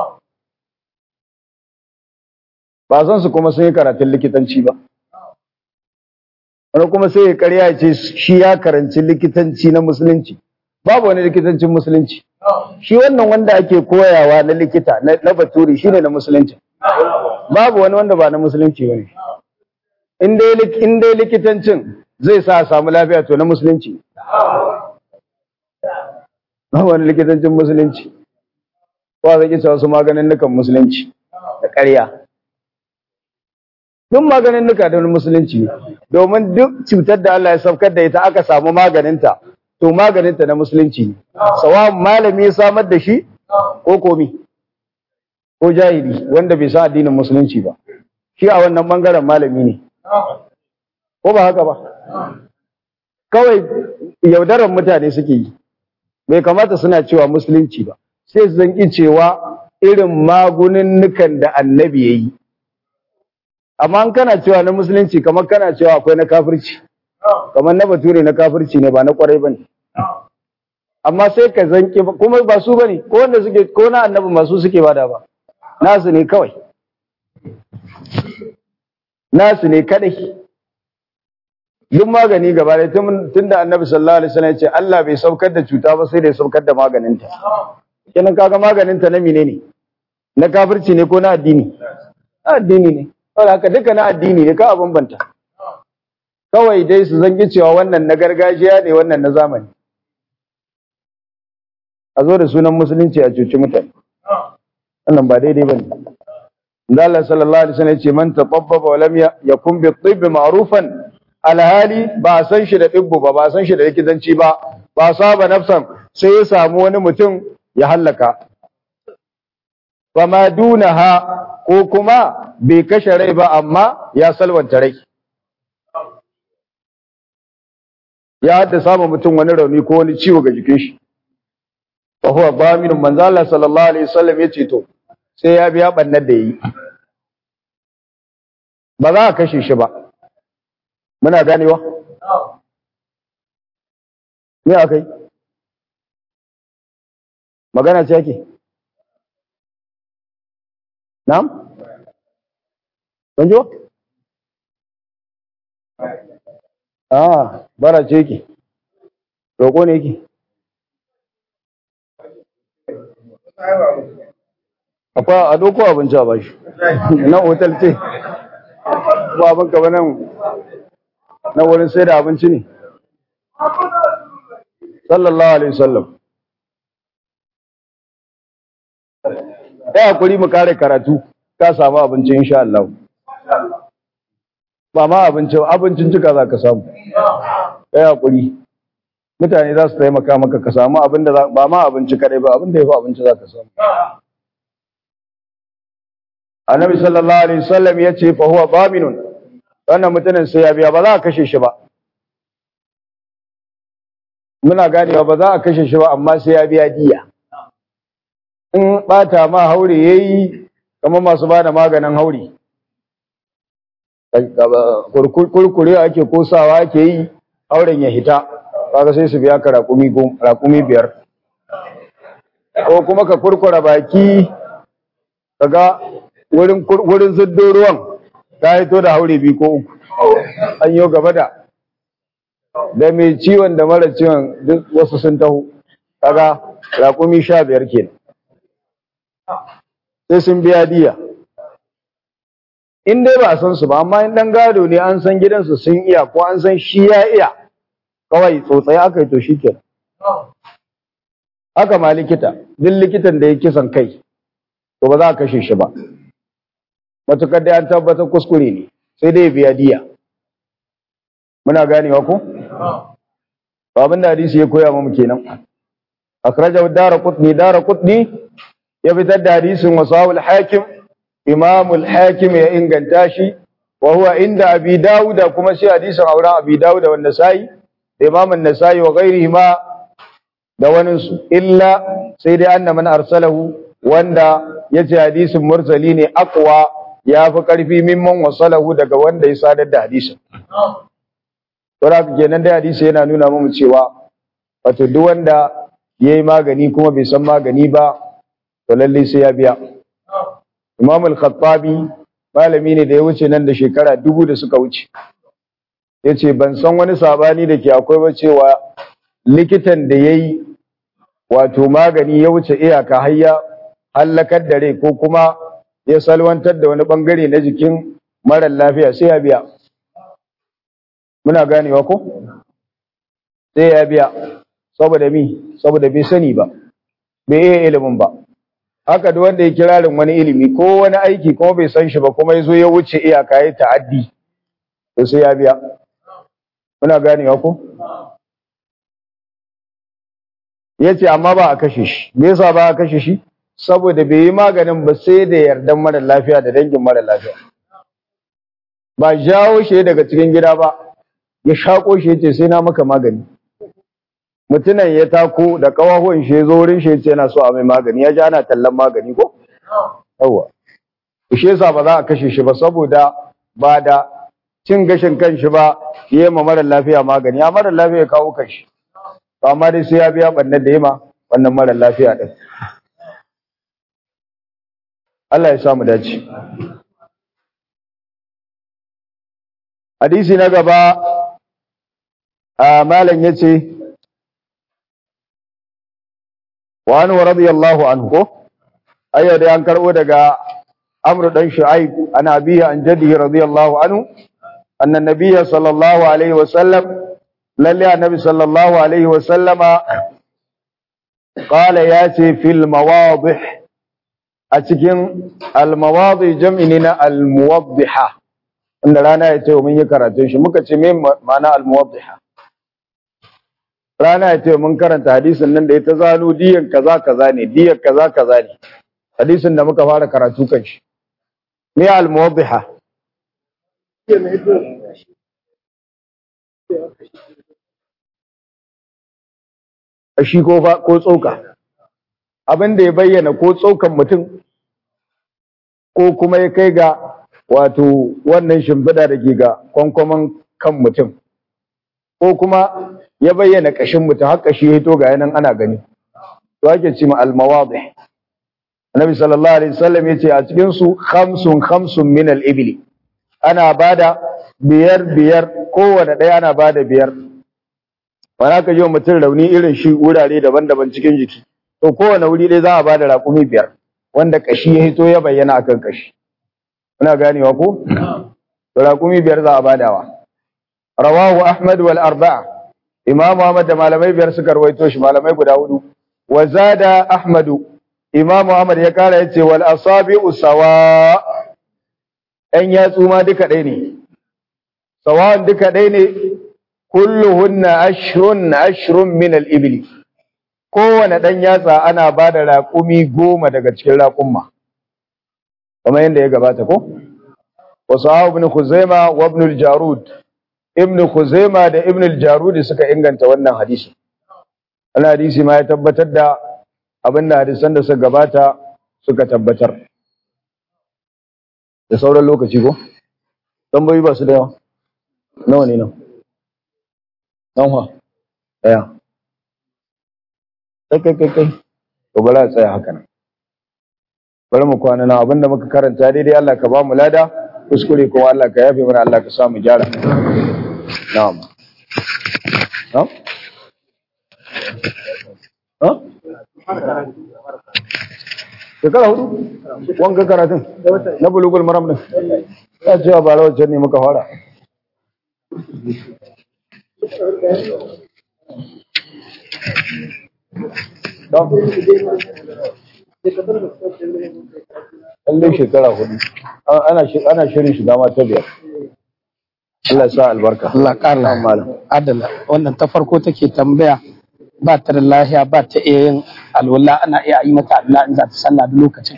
S1: ba san su kuma sun yi karatun likitanci ba wani kuma sai ya karya ce shi ya karanci likitanci na musulunci babu wani likitancin musulunci shi wannan wanda ake koyawa na likita na baturi shine na musulunci babu wani wanda ba na musulunci bane in dai likitancin zai sa a samu lafiya to na musulunci babu wani likitancin musulunci ba zai kisa wasu maganin nukan musulunci da ƙarya duk maganin nuka da musulunci domin duk cutar da Allah ya saukar da ita aka samu maganinta to maganinta na musulunci ne sawa malami ya samar da shi ko komi ko jahili wanda bai sa addinin musulunci ba shi a wannan bangaren malami ne ko ba haka ba kawai yaudarar mutane suke yi bai kamata suna cewa musulunci ba sai su zanki cewa irin magununnukan da annabi ya yi amma an kana cewa na musulunci kamar kana cewa akwai na kafirci kamar na bature na kafirci ne ba na kwarai bane amma sai ka zanki kuma ba su bane ko wanda suke ko na annabi masu suke bada ba nasu ne kawai nasu ne kadai duk magani gaba da tunda annabi sallallahu alaihi wasallam ya ce Allah bai saukar da cuta ba sai da ya saukar da maganinta kenan kaga maganinta na menene na kafirci ne ko na addini addini ne saboda haka duka na addini ne ka a bambanta kawai dai su zangi cewa wannan na gargajiya ne wannan na zamani a zo da sunan musulunci a cuci mutane wannan ba daidai bane Allah sallallahu alaihi wasallam ya ce man tababbaba wa lam yakun bi tibb ma'rufan alhali ba san shi da tibbu ba san shi da likitanci ba saba nafsan sai ya samu wani mutum ya hallaka fa ma dunaha ko kuma bai kashe rai ba amma ya salwanta rai ya haddasa ma mutum wani rauni ko wani ciwo ga jikin shi fa huwa baminun manzo Allah sallallahu alaihi wasallam yace to sai ya biya bannar da yi ba za a kashe shi ba muna ganewa me akai magana ce yake na'am banjo bara ce yake roƙo ne yake akwai a doko abinci a bashi na otal ce ba abin ka nan na wurin sai da abinci ne sallallahu alaihi wasallam ya hakuri mu kare karatu ka samu abinci insha Allah ba ma abincin cika za ka samu ya hakuri mutane za su taimaka maka ka samu abin da ba ma abinci kadai ba abin da ya fi abinci za ka samu annabi sallallahu alaihi wasallam ya ce fa huwa baminun wannan mutumin sai ya biya ba za a kashe shi ba muna ganewa ba za a kashe shi ba amma sai ya biya diya in bata ma haure yayi kamar masu bada maganin haure kurkure ake kosawa ake yi auren ya hita kaga sai su biya ka raƙumi 5 ko kuma ka kurkura baki kaga wurin zuddo ruwan ta hito da haure 2 ko 3 an yi gaba da mai ciwon da mara ciwon duk wasu sun taho kaga raƙumi 15 kenan sai sun biya diya. In dai ba a san su ba, amma in dan gado ne an san gidansu sun iya ko an san shi ya iya, kawai tsotsai aka yi to shi ke. Haka ma likita, duk likitan da ya kisan kai, to ba za a kashe shi ba. Matukar dai an tabbatar kuskure ne, sai dai biya diya. Muna ganewa ko? Abin da hadisi ya koya mu kenan. Akhrajahu Daraqutni ya fitar da hadisin wasawul hakim, Imamul Hakim ya inganta shi, wa huwa inda Abi Dawud, kuma shi hadisin auren Abi Dawud wa Nasa'i, da Imam An-Nasa'i wa ghairihi ma da wanin su, illa sai dai anna man arsalahu, wanda yace hadisin mursali ne, aqwa ya fi karfi mimman wasalahu daga wanda ya sadar da hadisin. To da kenan dai hadisi yana nuna mu cewa wato duk wanda yayi magani kuma bai san magani ba, to lalle sai ya biya. Imam al-Khattabi malami ne da ya wuce nan da shekara 2000 da suka wuce. Yace ban san wani sabani da ke akwai ba cewa likitan da yayi wato magani ya wuce iyaka har ya halakar da rai ko kuma ya salwantar da wani bangare na jikin mara lafiya sai ya biya. Muna ganewa ko? Sai ya biya. Saboda saboda bai sani ba. Bai iya ilimin ba. Haka duk wanda ya kirarin wani ilimi ko wani aiki kuma bai san shi ba kuma yazo ya wuce iyaka ya ta'addi, to sai ya biya. Muna ganewa ko? Yace amma ba a kashe shi. Me yasa ba a kashe shi? Saboda bai yi maganin ba sai da yardan mara lafiya da dangin mara lafiya. Ba jawo shi daga cikin gida ba, ya shako shi yace sai na maka magani. Mutunan ya tako da kawahuwan shi ya zo wurin shi yace yana so a mai magani, ya ji ana tallan magani ko? Yawwa. Shi yasa ba za a kashe shi ba saboda ba da cin gashin kanshi ba yayi ma mara lafiya magani. Ya mara lafiya ya kawo kanshi. Amma dai sai ya biya bannan da yima wannan mara lafiya din. Allah ya sa mu dace. Hadisi na gaba malam yace wa anhu radiyallahu anhu, ayya da an karbo daga Amr dan Shu'aib an abihi an jaddihi radiyallahu anhu anna nabiyya sallallahu alaihi wa sallam, lalle annabi sallallahu alaihi wa sallama qala yati fil mawadih, a cikin al mawadih jam'i ne na al muwaddiha, inda rana ya ce mun yi karatun shi muka ce me ma'ana al muwaddiha. Rana ya ce mun karanta hadisin nan da ya ta zano diyan kaza kaza ne, diyan kaza kaza ne, hadisin da muka fara karatu kan shi. Me al-muwaddiha? Shi ko tsoka, abin da ya bayyana ko tsokan mutum ko kuma ya kai ga wato wannan shimfiɗa da ke ga kwankwaman kan mutum, ko kuma ya bayyana kashin mutum har kashi ya hito ga yanan ana gani, to ake ce ma al-mawadih. Annabi sallallahu alaihi wasallam yace a cikin su khamsun min al-ibli, ana bada biyar kowanne ɗaya ana bada biyar. Wani ka ji mutum rauni irin shi wurare daban-daban cikin jiki, to kowane wuri dai za a bada raƙumi 5 wanda kashi ya hito ya bayyana akan kashi. Muna ganewa ko? To raƙumi 5 za a badawa. Rawahu Ahmad wal arba'a, Imam Ahmad da malamai 5 suka rawaito shi, malamai guda 4. Wa zada Ahmadu, Imam Ahmad ya kara yace wal asabi'u sawa, ɗan yatsu ma duka ɗaya ne. Sawan duka ɗaya ne, kulluhunna ashrun min al-ibli. Kowane ɗan yatsa ana ba da raƙumi 10 daga cikin raƙumma. Kamar yadda ya gabata ko? Wa sahabu ibn Khuzaima wa ibn al-Jarud. Ibn Khuzaima da ibn al-Jarud suka inganta wannan hadisi. Wannan hadisi ma ya tabbatar da abin da hadisan da suka gabata suka tabbatar. Da sauran lokaci ko? Tambayi ba su da yawa. Nawa ne nan? Nawa? Ɗaya. Kai. To bari a tsaya haka nan. Bari mu kwana nan abinda muka karanta daidai Allah ka ba mu lada, kuskure kuma Allah ka yafe mana, Allah ka sa mu gyara. Na'am. Na'am? Ha? shekara 4 wanga karatun na bulugul maram din ya cewa ba rawacin ne muka fara lallai shekara 4 ana shirin shiga ma ta 5. Allah ya sa albarka.
S3: Allah ƙara adala. Wannan ta farko take tambaya ba ta da lahiya ba ta iya yin alwala ana iya yi mata alwala in za ta sallah da lokacin.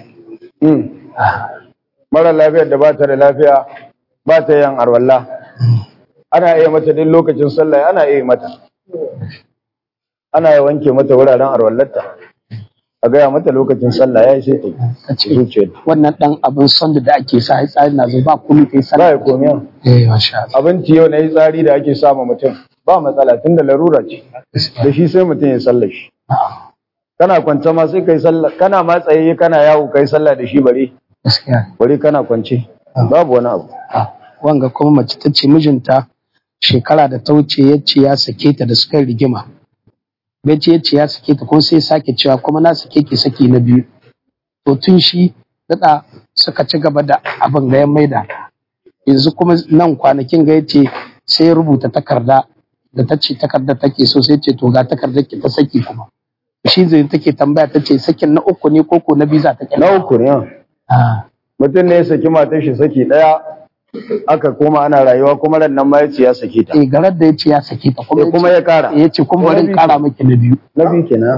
S1: Mara lafiyar da ba ta da lafiya ba ta yin alwala ana iya mata duk lokacin sallah ana iya mata. Ana iya wanke mata wuraren alwallarta a gaya mata lokacin sallah ya yi sai ta zuciya.
S3: Wannan dan abin son da ake sa ya tsari na zo ba kullu kai sallah.
S1: Ba ya komiya.
S3: Masha Allah.
S1: Abinci yau na yi tsari da ake sama mutum ba matsala tunda larura ce da shi sai mutum ya sallah shi. Kana kwance ma sai kai sallah kana ma tsaye kana yawo kai sallah da shi bare. Bare kana kwance babu wani abu.
S3: Wanga kuma mace ta ce mijinta shekara da ta wuce ya ce ya sake ta da suka rigima. Bai ce ya ce ya sake ta ko sai sake cewa kuma na sake ki saki na biyu. To tun shi daɗa suka ci gaba da abin ga ya maida. Yanzu kuma nan kwanakin ga ya ce sai ya rubuta takarda da ta ce takardar take so sai ce to ga takardar ki ta saki kuma. Shi zai take tambaya ta ce sakin na uku ne koko na biyu za ta
S1: na uku ne. Mutum ne ya saki matar shi saki ɗaya aka koma ana rayuwa kuma ran nan ma ya ce ya sake ta.
S3: Garar da ya ce ya sake ta
S1: kuma ya kara.
S3: Ya ce kuma bari kara miki na biyu.
S1: Na biyu kenan.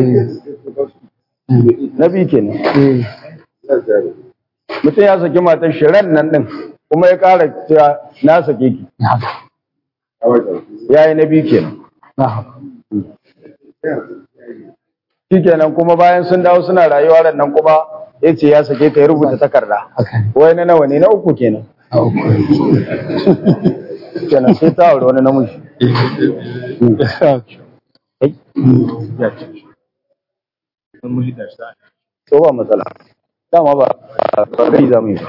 S1: Na biyu kenan. Mutum ya saki matar shi ran nan din kuma ya kara cewa na sake ki. Ya yi na biyu kenan. Shi kenan kuma bayan sun dawo suna rayuwa ran nan kuma ya ce ya sake ta ya rubuta takarda. Wai na nawa ne na uku kenan. Kenan sai ta aure wani namiji. To ba matsala. Dama ba gari za mu yi ba.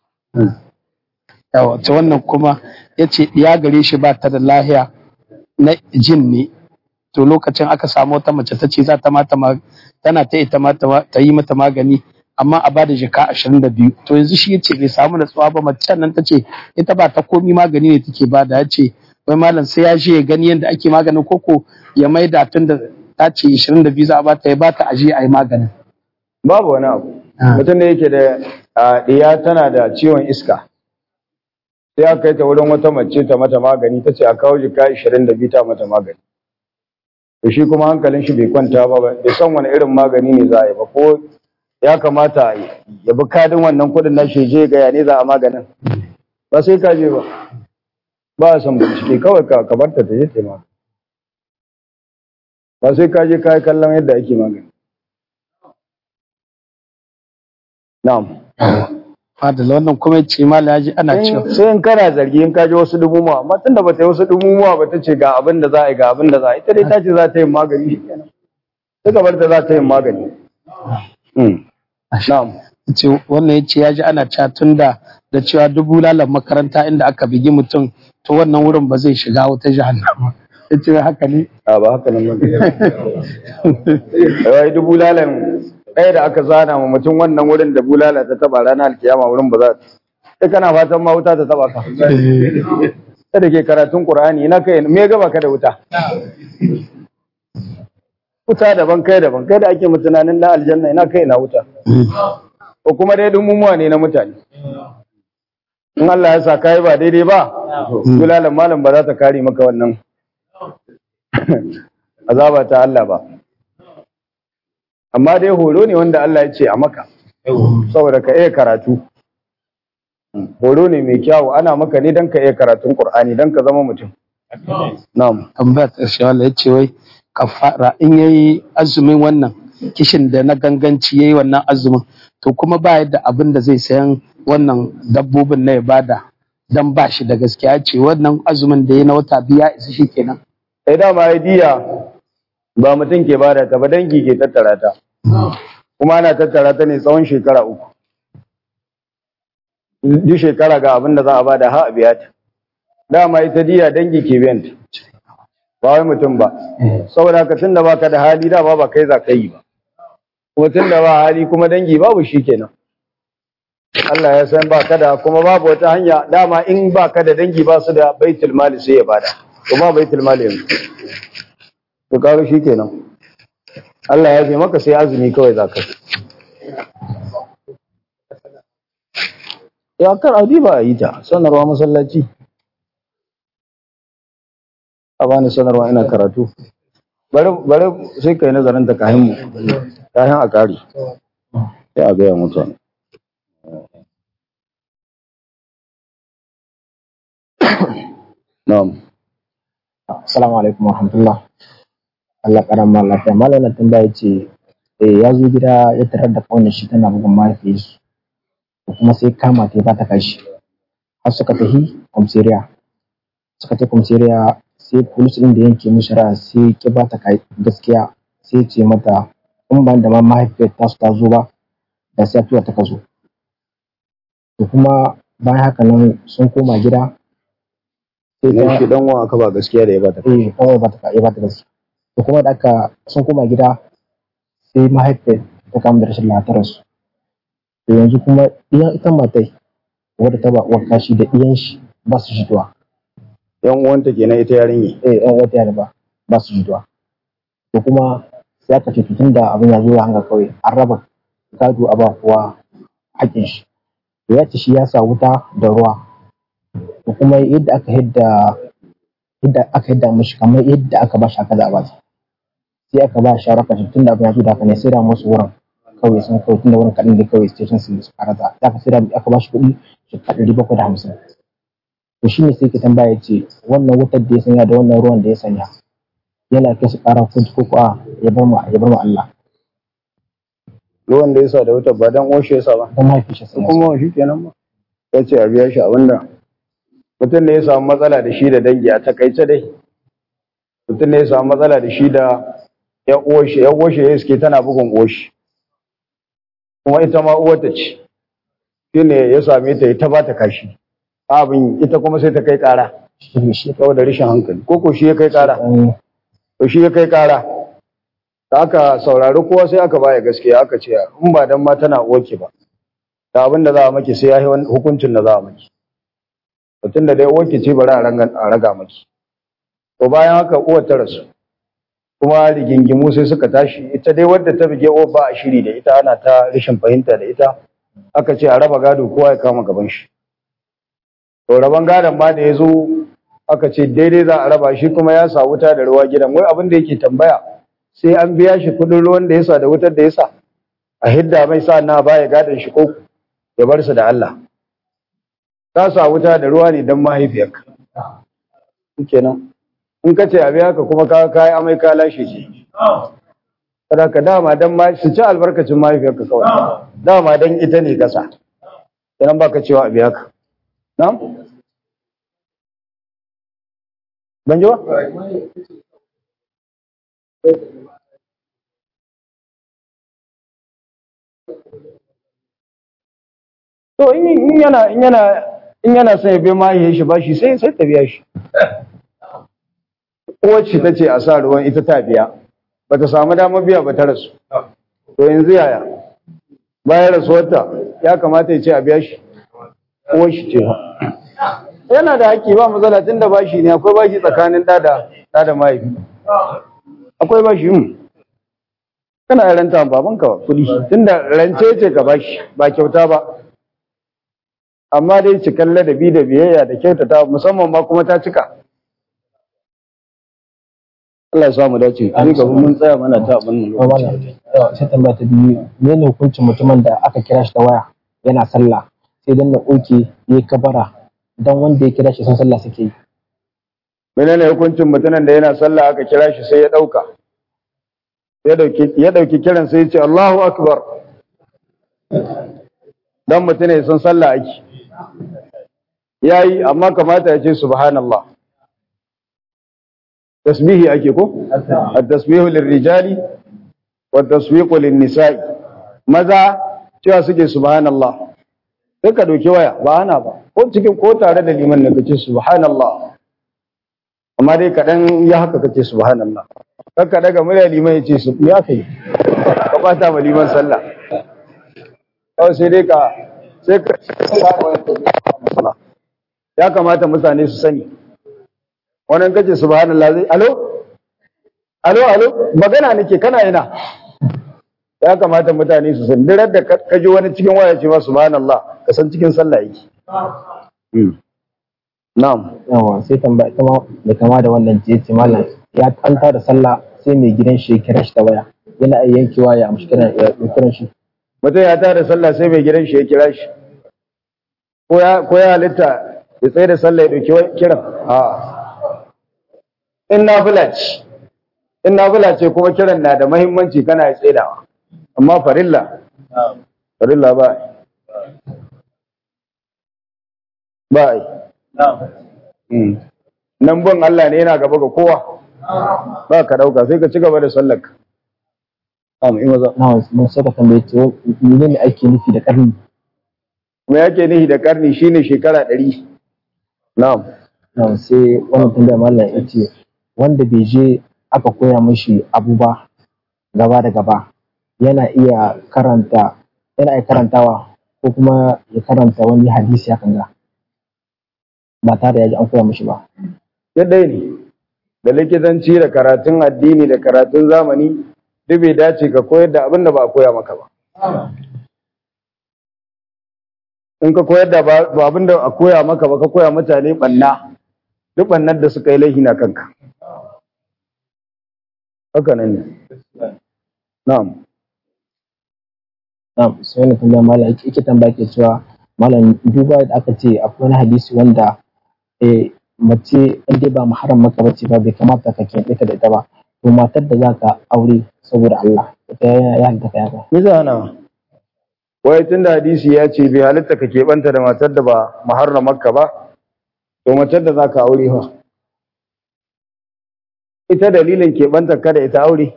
S3: Yawa ta wannan kuma ya ce ya gare shi ba ta da lahiya na jin ne. To lokacin aka samu wata mace ta ce za ta mata tana ta ita ta yi mata magani amma a bada jaka 22. To yanzu shi yace bai samu natsuwa ba mace nan ta ce ita ba ta komi magani ne take bada ya ce wai malam sai ya je ya gani yadda ake maganin koko ya maida tun da ta ce 22 za a bata ya bata aje a yi maganin.
S1: Babu wani abu. Mutum da yake da ɗiya tana da ciwon iska. Sai aka yi ta wurin wata mace ta mata magani ta ce a kawo jaka 22 ta mata magani. To shi kuma hankalin shi bai kwanta ba bai san wani irin magani ne za a yi ba ko ya kamata ya bi kadin wannan kudin na shi je ga ne za a maganin ba sai ka je ba a san bincike kawai ka bar ta je ta magani ba sai ka je ka yi kallon yadda ake magani. Na'am.
S3: Fadala wannan kuma ce mala ya ji ana cewa
S1: sai in kana zargi in ka ji wasu dumuwa amma tunda ba ta yi wasu dumuwa ba ta ce ga abin da za a yi ga abin da za a yi ita dai ta ce za ta yi magani shi kenan sai ka bar ta za ta yi magani. Na'am.
S3: Ce wannan ya ce ya ji ana cewa tun da cewa dubu lalan makaranta inda aka bigi mutum to wannan wurin ba zai shiga wata jahannama. Ya ce haka ne?
S1: A ba haka nan ba. Wai dubu lalan ɗaya da aka zana ma mutum wannan wurin da bulala ta taba ranar alkiyama wurin ba za ta. Sai kana fatan ma wuta ta taba ka. Sai da ke karatun Qur'ani ina kai me gaba ka da wuta? Wuta daban kai daban kai da ake mutunanin na aljanna ina kai na wuta. Ko kuma dai dumumuwa ne na mutane. In Allah ya sa kai ba daidai ba, bulalan malam ba za ta kare maka wannan azaba ta Allah ba. Amma dai horo ne wanda Allah ya ce a maka. Saboda ka iya karatu. Horo ne mai kyawu ana maka ne don ka iya karatun Qur'ani don ka zama mutum. Na'am.
S3: Tambaya ta shi wala ya ce wai kafara in yayi azumin wannan kishin da na ganganci yayi wannan azumin to kuma ba yadda abin da zai sayan wannan dabbobin na ibada dan ba shi da gaskiya ce wannan azumin da yayi na wata biya isa shikenan.
S1: Sai da ma diya ba mutum ke bada ta ba dangi ke tattara ta. Kuma ana tattara ta ne tsawon shekara 3. Duk shekara ga abin da za a bada ha a biya ta. Dama ita diya dangi ke biyan ta. Ba wai mutum ba. Saboda haka tunda baka da hali da ba kai za ka yi ba. kuma tun da ba hali kuma dangi babu shi kenan. Allah ya san ba kada kuma babu wata hanya dama in ba ka da dangi ba su da baitul mali sai ya bada to ba baitul mali yanzu to karo shi kenan Allah ya ce maka sai azumi kawai zaka ya kar audi ba a yi ta sanarwa masallaci a bani sanarwa ina karatu bari sai kai nazarin ta kayan a kare sai a gaya mutane. Na'am.
S4: Assalamu alaikum wa rahmatullah. Allah karama lafiya. Malam na tambaya ce ya zo gida ya tarar da kaunar shi tana bugun mahaifiyarsu. Kuma sai kama ta ba ta kashi. Har suka tafi komisariya. Suka tafi komisariya sai polis din da yanke mishi shari'a sai ki ba ta gaskiya sai ce mata in ban da ma mahaifiyar ta su ta zo ba da sai tura ta kazo. To kuma bayan haka nan sun koma gida
S1: Sai shi dan wa aka ba gaskiya da ya bata.
S4: kawai ya bata gaskiya. To kuma da aka sun koma gida sai mahaifiyar ta kama da rashin lafiyar su. To yanzu kuma iyan ita matai wadda ta ba uwar kashi da iyan shi ba su jituwa.
S1: Yan uwanta kenan ita yarinya.
S4: Yan wata yana ba su jituwa. To kuma sai aka ce tun da abin ya zo ya hanga kawai an raba gado a ba kowa haƙƙin shi. To ya ce shi ya sa wuta da ruwa. To kuma yadda aka hidda mashi kamar yadda aka ba shi haka za a ba shi. Sai aka ba shi raka shi tun da abin ya zo da haka ne sai da musu wurin kawai sun kawai tun da wurin kaɗan da kawai station su karata. Da aka sai da aka ba shi kuɗi shekara 750. To shi ne sai ke tambaya ce wannan wutar da ya sanya da wannan ruwan da ya sanya yana kai su ƙara kuɗi ko kuwa ya bar mu Allah.
S1: Ruwan da yasa da wuta ba dan oshe yasa ba.
S4: Dan mahaifi shi sai
S1: Kuma shi kenan ba. Ya ce a biya shi abinda mutum ne ya samu matsala da shi da dangi a takaice dai. Mutum ne ya samu matsala da shi da yan uwashe ya iske tana bugun uwashi. Kuma ita ma uwarta ce. Shi ne ya same ta ta ba ta kashi. Abin ita kuma sai ta kai ƙara. Saboda rashin hankali. Ko shi ya kai ƙara. To shi ya kai ƙara. Da aka saurari kowa sai aka baya gaskiya aka ce in ba dan ma tana uwarki ba. Da abin da za a maki sai ya yi hukuncin da za a maki. Mutum da dai uwarki ce bari a raga maki. To bayan haka uwar ta rasu. Kuma rigingimu sai suka tashi ita dai wadda ta bige uwar ba a shiri da ita ana ta rashin fahimta da ita. Aka ce a raba gado kowa ya kama gaban shi. To raban gadon ma da ya zo aka ce daidai za a raba shi kuma ya sa wuta da ruwa gidan. Wai abin da yake tambaya sai an biya shi kudin ruwan da ya sa da wutar da ya sa. A hidda mai sa na baya gadon shi ko ya bar su da Allah. Ka sa wuta da ruwa ne don mahaifiyarka. Kenan. In ka ce a biya ka kuma ka kai amai ka lashe shi. Kada ka dama don su ci albarkacin mahaifiyarka kawai. Dama don ita ne kasa. Kenan baka cewa a biya ka. Na'am? Ban ji ba? To in yana son ya bi mahaifiyar shi bashi sai ta biya shi. Wacce ta ce a sa ruwan ita ta biya. Ba ta samu damar biya ba ta rasu. To yanzu yaya? Bayan rasuwarta ya kamata ya ce a biya shi. Wacce ce ba. Yana da haƙƙi ba matsala tun da bashi ne akwai bashi tsakanin ɗa da mahaifi. Akwai bashi kana ranta babanka kuɗi tun da rance ce ka bashi ba kyauta ba. Amma dai cikan ladabi da biyayya da kyautata musamman ma kuma ta cika. Allah ya samu dace. Ni ga mun tsaya mana ta abin nan.
S4: Sai tambaya ta biyu ne hukuncin mutumin da aka kira shi ta waya yana sallah sai dan na oke yayi kabara dan wanda ya kira shi sun sallah suke yi.
S1: Menene hukuncin mutumin da yana sallah aka kira shi sai ya dauka? Ya dauki kiran sai ya ce Allahu Akbar. Dan mutum ne sun sallah ake. Yayi amma kamata ya ce subhanallah. Tasbihi ake ko? At-tasbihu lirrijali wa at-taswiqu lin-nisa'i. Maza cewa suke subhanallah. Sai ka dauki waya ba ana ba. Ko tare da liman ne kace subhanallah. Amma dai kadan ya haka kace subhanallah. kakka daga murya liman ya ce su ya kai ka bata ma liman sallah kawai sai dai ka sai ka ya kamata mutane su sani wannan kace subhanallah zai alo magana nake kana ina ya kamata mutane su sani dirar da ka ji wani cikin waya ce ma subhanallah ka san cikin sallah yake na'am
S4: yawa sai tambaya ita ma da kama da wannan ce malam ya kanta da sallah sai mai gidan shi ya kira shi ta waya yana iya yankewa ya amshi kiran shi
S1: mutum ya tada sallah sai mai gidan shi ya kira shi ko ya halitta ya tsaye da sallah ya dauki kiran in nafila ce kuma kiran na da muhimmanci kana ya tsaidawa amma farilla ba nan bin Allah ne yana gaba ga kowa ba ka dauka sai ka ci gaba da sallar ka
S4: mun saka tambaye ce menene ake nufi da karni
S1: me yake nufi da karni shine shekara 100 na'am
S4: sai wannan tambaya mallam yace wanda bai je aka koya mishi abu ba gaba da gaba yana iya karantawa ko kuma ya karanta wani hadisi hakan ga ba tare da ya ji an koya mishi ba
S1: yadda ne da likitanci da karatun addini da karatun zamani duk bai dace ka koyar da abin da ba a koya maka ba in ka koyar da ba abin da a koya maka ba ka koya mutane banna duk bannar da suka yi laifi na kanka haka nan ne na'am
S4: sai wani tambaya malam yake tambaya ke cewa malam duba da aka ce akwai wani hadisi wanda mace in dai ba muharram maka bace ba bai kamata ka keɓe ta da ita ba to matar da za ka aure saboda Allah ita ya halitta ka yaka
S1: ni zana wai tunda hadisi ya ce bai halitta ka keɓanta da matar da ba muharram maka ba to matar da za ka aure ba ita dalilin keɓanta ka da ita aure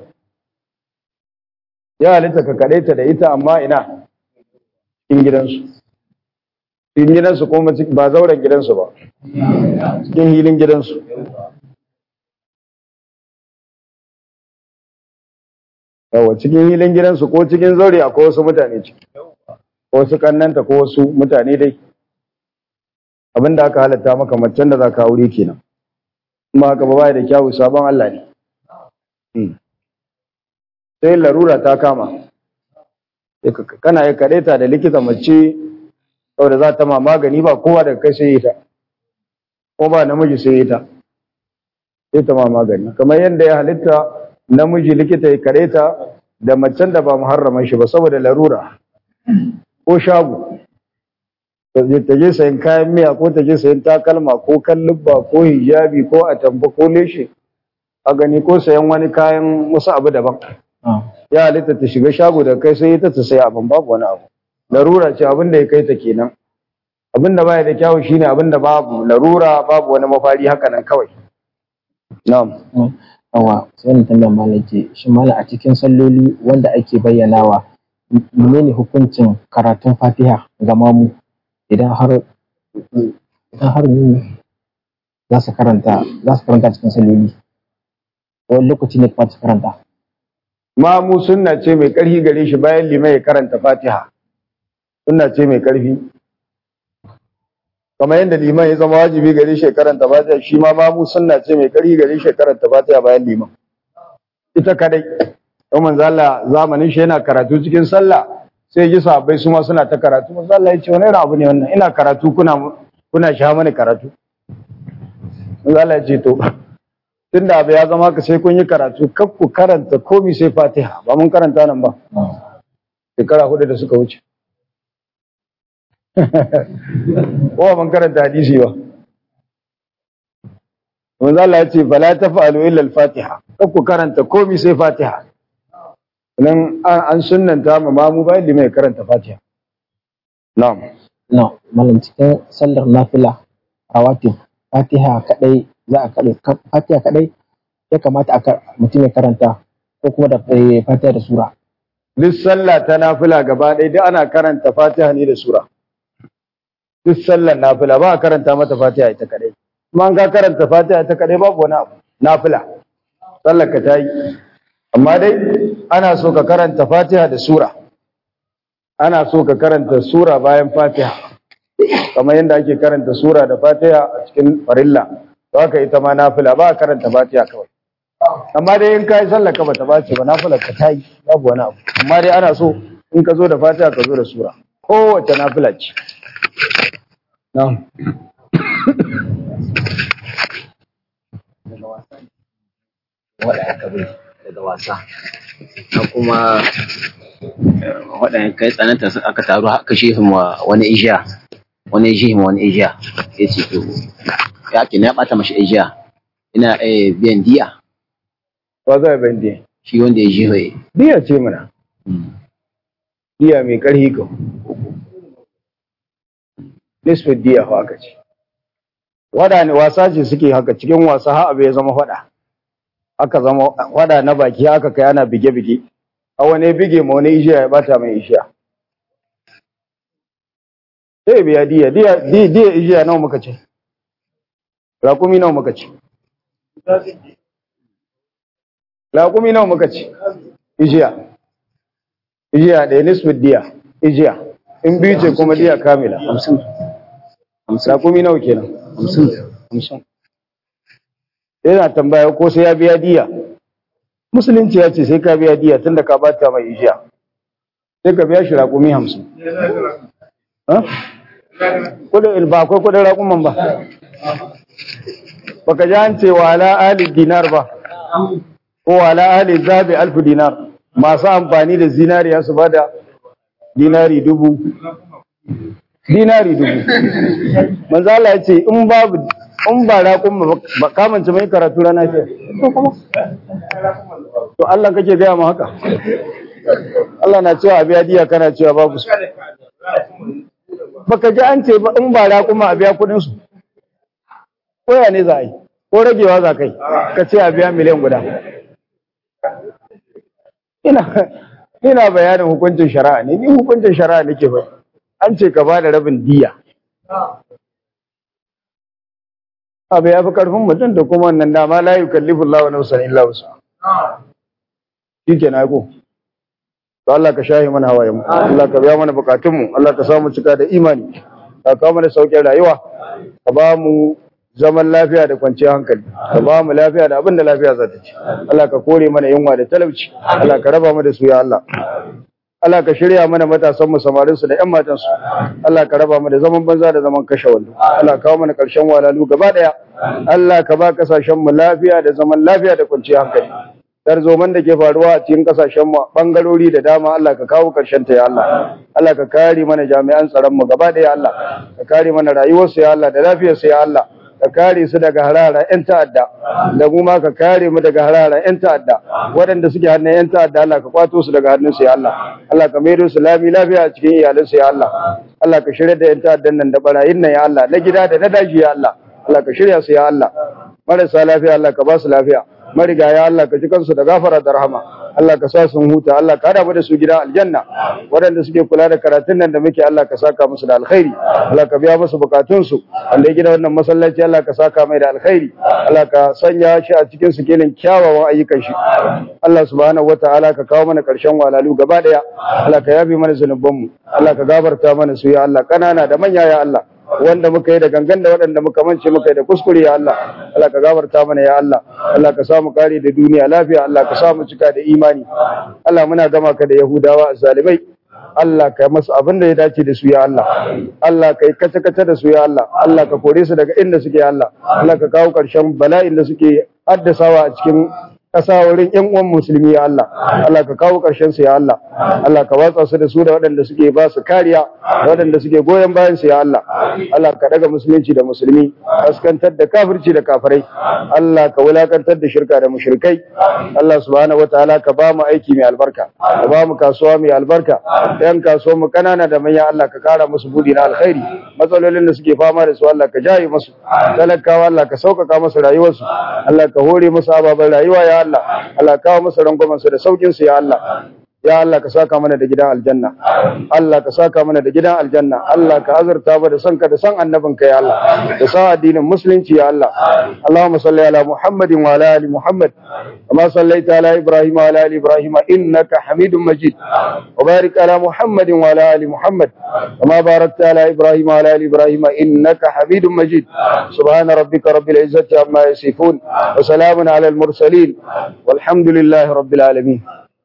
S1: ya halitta ka kaɗai ta da ita amma ina cikin gidansu ko ba zauren gidansu ba cikin hilin gidansu yawa cikin hilin gidansu ko cikin zaure akwai wasu mutane ciki ko wasu kannanta ko wasu mutane dai abinda aka halatta maka macen da za ka aure kenan kuma haka ba da kyawu sabon Allah ne sai larura ta kama kana ya kaɗe ta da likita mace saboda za ta ma magani ba kowa daga kai sai ita ko ba namiji sai ita sai ta ma magani kamar yadda ya halitta namiji likita ya kaɗe ta da macen da ba muharraman shi ba saboda larura ko shago ta je sayan kayan miya ko ta je sayan takalma ko kallubba ko hijabi ko atamfa ko leshe a gani ko sayan wani kayan wasu abu daban ya halitta ta shiga shago da kai sai ta sai abin babu wani abu larura ce abin da ya kai ta kenan abin da baya da kyawu shine abin da babu larura babu wani mafari haka nan kawai na'am
S4: yawa sai wannan tambayar malam ce shi malam a cikin salloli wanda ake bayyanawa menene hukuncin karatun Fatiha ga mamu idan har za su karanta cikin salloli wani lokaci ne kuma su karanta
S1: mamu sunna ce mai ƙarfi gare shi bayan limai ya karanta Fatiha sunna ce mai ƙarfi kamar yadda liman ya zama wajibi gare shi ya karanta Fatiha shi ma mamu sunna ce mai ƙarfi gare shi ya karanta Fatiha bayan liman ita kadai don manzo Allah zamanin shi yana karatu cikin sallah sai ji sahabbai su ma suna ta karatu manzo Allah ya ce wani abu ne wannan ina karatu kuna sha mani karatu manzo Allah ya ce to tunda abu ya zama ka sai kun yi karatu kar ku karanta komai sai Fatiha ba mun karanta nan ba shekara 4 da suka wuce ko ban karanta hadisi ba manzo Allah ya ce fala taf'alu illa al-Fatiha kar ku karanta komai sai Fatiha nan an sunnanta ma mamu bayan limai karanta Fatiha na'am
S4: malam cikin sallar nafila rawatib Fatiha kadai za a kaɗe Fatiha kadai ya kamata mutum ya karanta ko kuma da Fatiha da sura
S1: duk sallah ta nafila gaba ɗaya duk ana karanta Fatiha ne da sura duk sallar nafila ba a karanta mata Fatiha ita kadai kuma an ka karanta Fatiha ita kadai babu wani abu nafila sallar ka ta yi, amma dai ana so ka karanta fatiha da sura, ana so ka karanta sura bayan fatiha kamar yadda ake karanta sura da fatiha a cikin farilla, to haka ita ma nafila ba a karanta fatiha kawai. Amma dai in ka yi sallar ka bata bace ba, nafilar ka ta yi, babu wani abu, amma dai ana so in ka zo da fatiha ka zo da sura, kowace nafila ce. Na'am.
S5: daga wasa na kuma waɗanda kai tsananta aka taru aka shehin wani ijiya wani ijiya ya ce to ya ke na ɓata mashi ijiya ina biyan diya
S1: Ba za a biyan diya?
S5: shi wanda ya jihoye
S1: Diya ce mana, diya mai ƙarfi ka. Nisfin diya fa aka ce. Wada ne wasa ce suke haka, cikin wasa har abu ya zama faɗa. Aka zama wada na baki aka kai ana bige-bige. A wani bige ma wani ishiya ya bata mai ishiya. Sai biya diya, diya ishiya nawa muka ce? Raƙumi nawa muka ce? Raƙumi nawa muka ce? Ishiya. Ishiya ɗaya nisfin diya, ishiya. In biyu ce kuma diya kamila. Raƙumi nawa kenan? 50. Yana tambaya ko sai ya biya diya. Musulunci ya ce sai ka biya diya tunda ka bata mai ijiya. Sai ka biya shi raƙumi 50. Kudin ba akwai kudin raƙuman ba. Baka ji an ce wa ala ali dinar ba. Ko wa ala ali zabi 1000 dinar. Masu amfani da zinariya su bada dinari 1000. Dinari 1000. Manzo Allah ya ce in ba raƙun ba kamance mai karatu rana ce. To Allah kake gaya mu haka. Allah na cewa abiya diya kana cewa babu su. Baka ji an ce ba in ba raƙun a biya kuɗin su. Koya ne za a yi, ko ragewa za kai, ka ce a biya miliyan guda. Ina bayanin hukuncin shari'a ne, ni hukuncin shari'a nake bai. An ce ka ba da rabin diya. Abu ya fi ƙarfin mutum da kuma wannan dama la yukallifu Allahu nafsan illa wusa. Shikenan ko. To Allah ka shahi mana hawayen mu. Allah ka biya mana bukatun mu. Allah ka samu cika da imani. Ka kawo mana sauƙin rayuwa. Ka ba mu zaman lafiya da kwanciyar hankali. Ka ba mu lafiya da abin da lafiya za ta ci. Allah ka kore mana yunwa da talauci. Allah ka raba mu da su ya Allah. Allah ka shirya mana matasan mu samarin su da ƴan matan su. Allah ka raba mu da zaman banza da zaman kashe wando. Allah ka kawo mana ƙarshen walalu gaba daya. Allah ka ba kasashen mu lafiya da zaman lafiya da kwanciyar hankali. Tarzoman da ke faruwa a cikin kasashen mu bangarori da dama Allah ka kawo ƙarshen ta ya Allah. Allah ka kare mana jami'an tsaron mu gaba daya Allah. Ka kare mana rayuwar su ya Allah da lafiyar su ya Allah. Ka kare su daga harara 'yan ta'adda, da mu ma ka kare mu daga harara 'yan ta'adda, waɗanda suke hannun 'yan ta'adda Allah ka kwato su daga hannunsu ya Allah, Allah ka maido su lami lafiya a cikin iyalinsu ya Allah, Allah ka shirya da 'yan ta'addan nan da barayin nan ya Allah, na gida da na daji ya Allah, Allah ka shirya su ya Allah, marasa lafiya Allah ka ba su lafiya, marigaya Allah ka ji kansu da gafara da rahama. Allah ka sa sun huta, Allah ka hada mu da su gida aljanna, waɗanda suke kula da karatun nan da muke Allah ka saka musu da alkhairi, Allah ka biya musu bukatunsu, wanda ya gina wannan masallaci Allah ka saka mai da alkhairi, Allah ka sanya shi a cikin su kelin kyawawan ayyukan shi. Allah subhanahu wataala ka kawo mana karshen walalu gaba daya, Allah ka yafe mana zunubanmu, Allah ka gafarta mana su ya Allah, kanana da manya ya Allah. Wanda muka yi da gangan da waɗanda muka mance muka yi da kuskure ya Allah, Allah ka gafarta mana ya Allah, Allah ka samu kare da duniya lafiya, Allah ka samu cika da imani, Allah muna gama ka da Yahudawa zalimai, Allah ka masu abin da ya dace da su ya Allah, Allah ka yi kace-kace da su ya Allah, Allah ka kore su daga inda suke ya Allah, Allah ka kawo ƙarshen bala'in da suke haddasawa a cikin ƙasa wurin ƴan uwan musulmi ya Allah, Allah ka kawo ƙarshen su ya Allah, Allah ka watsa su da su da waɗanda suke ba su kariya, da waɗanda suke goyon bayan su ya Allah, Allah ka daga musulunci da musulmi, kaskantar da kafirci da kafirai, Allah ka wulakantar da shirka da mushrikai, Allah subhanahu wataala ka ba mu aiki mai albarka, ka ba mu kasuwa mai albarka, ɗan kasuwa mu kanana da manya Allah ka kara musu budi na alkhairi, matsalolin da suke fama da su Allah ka jaye musu, talakawa Allah ka sauƙaƙa musu rayuwarsu, Allah ka hore musu ababen rayuwa ya Allah kawo musu rangwamen su da saukin su ya Allah ya Allah ka saka mana da gidan aljanna Allah ka saka mana da gidan aljanna Allah ka azurta mu da sanka da san annabinka ya Allah da sa addinin musulunci ya Allah Allahumma salli ala Muhammadin wa ala ali Muhammad kama sallaita ala Ibrahim wa ala ali Ibrahim innaka Hamidum Majid wa barik ala Muhammadin wa ala ali Muhammad kama barakta ala Ibrahim wa ala ali Ibrahim innaka Hamidum Majid subhana rabbika rabbil izzati amma yasifun wa salamun ala al mursalin walhamdulillahi rabbil alamin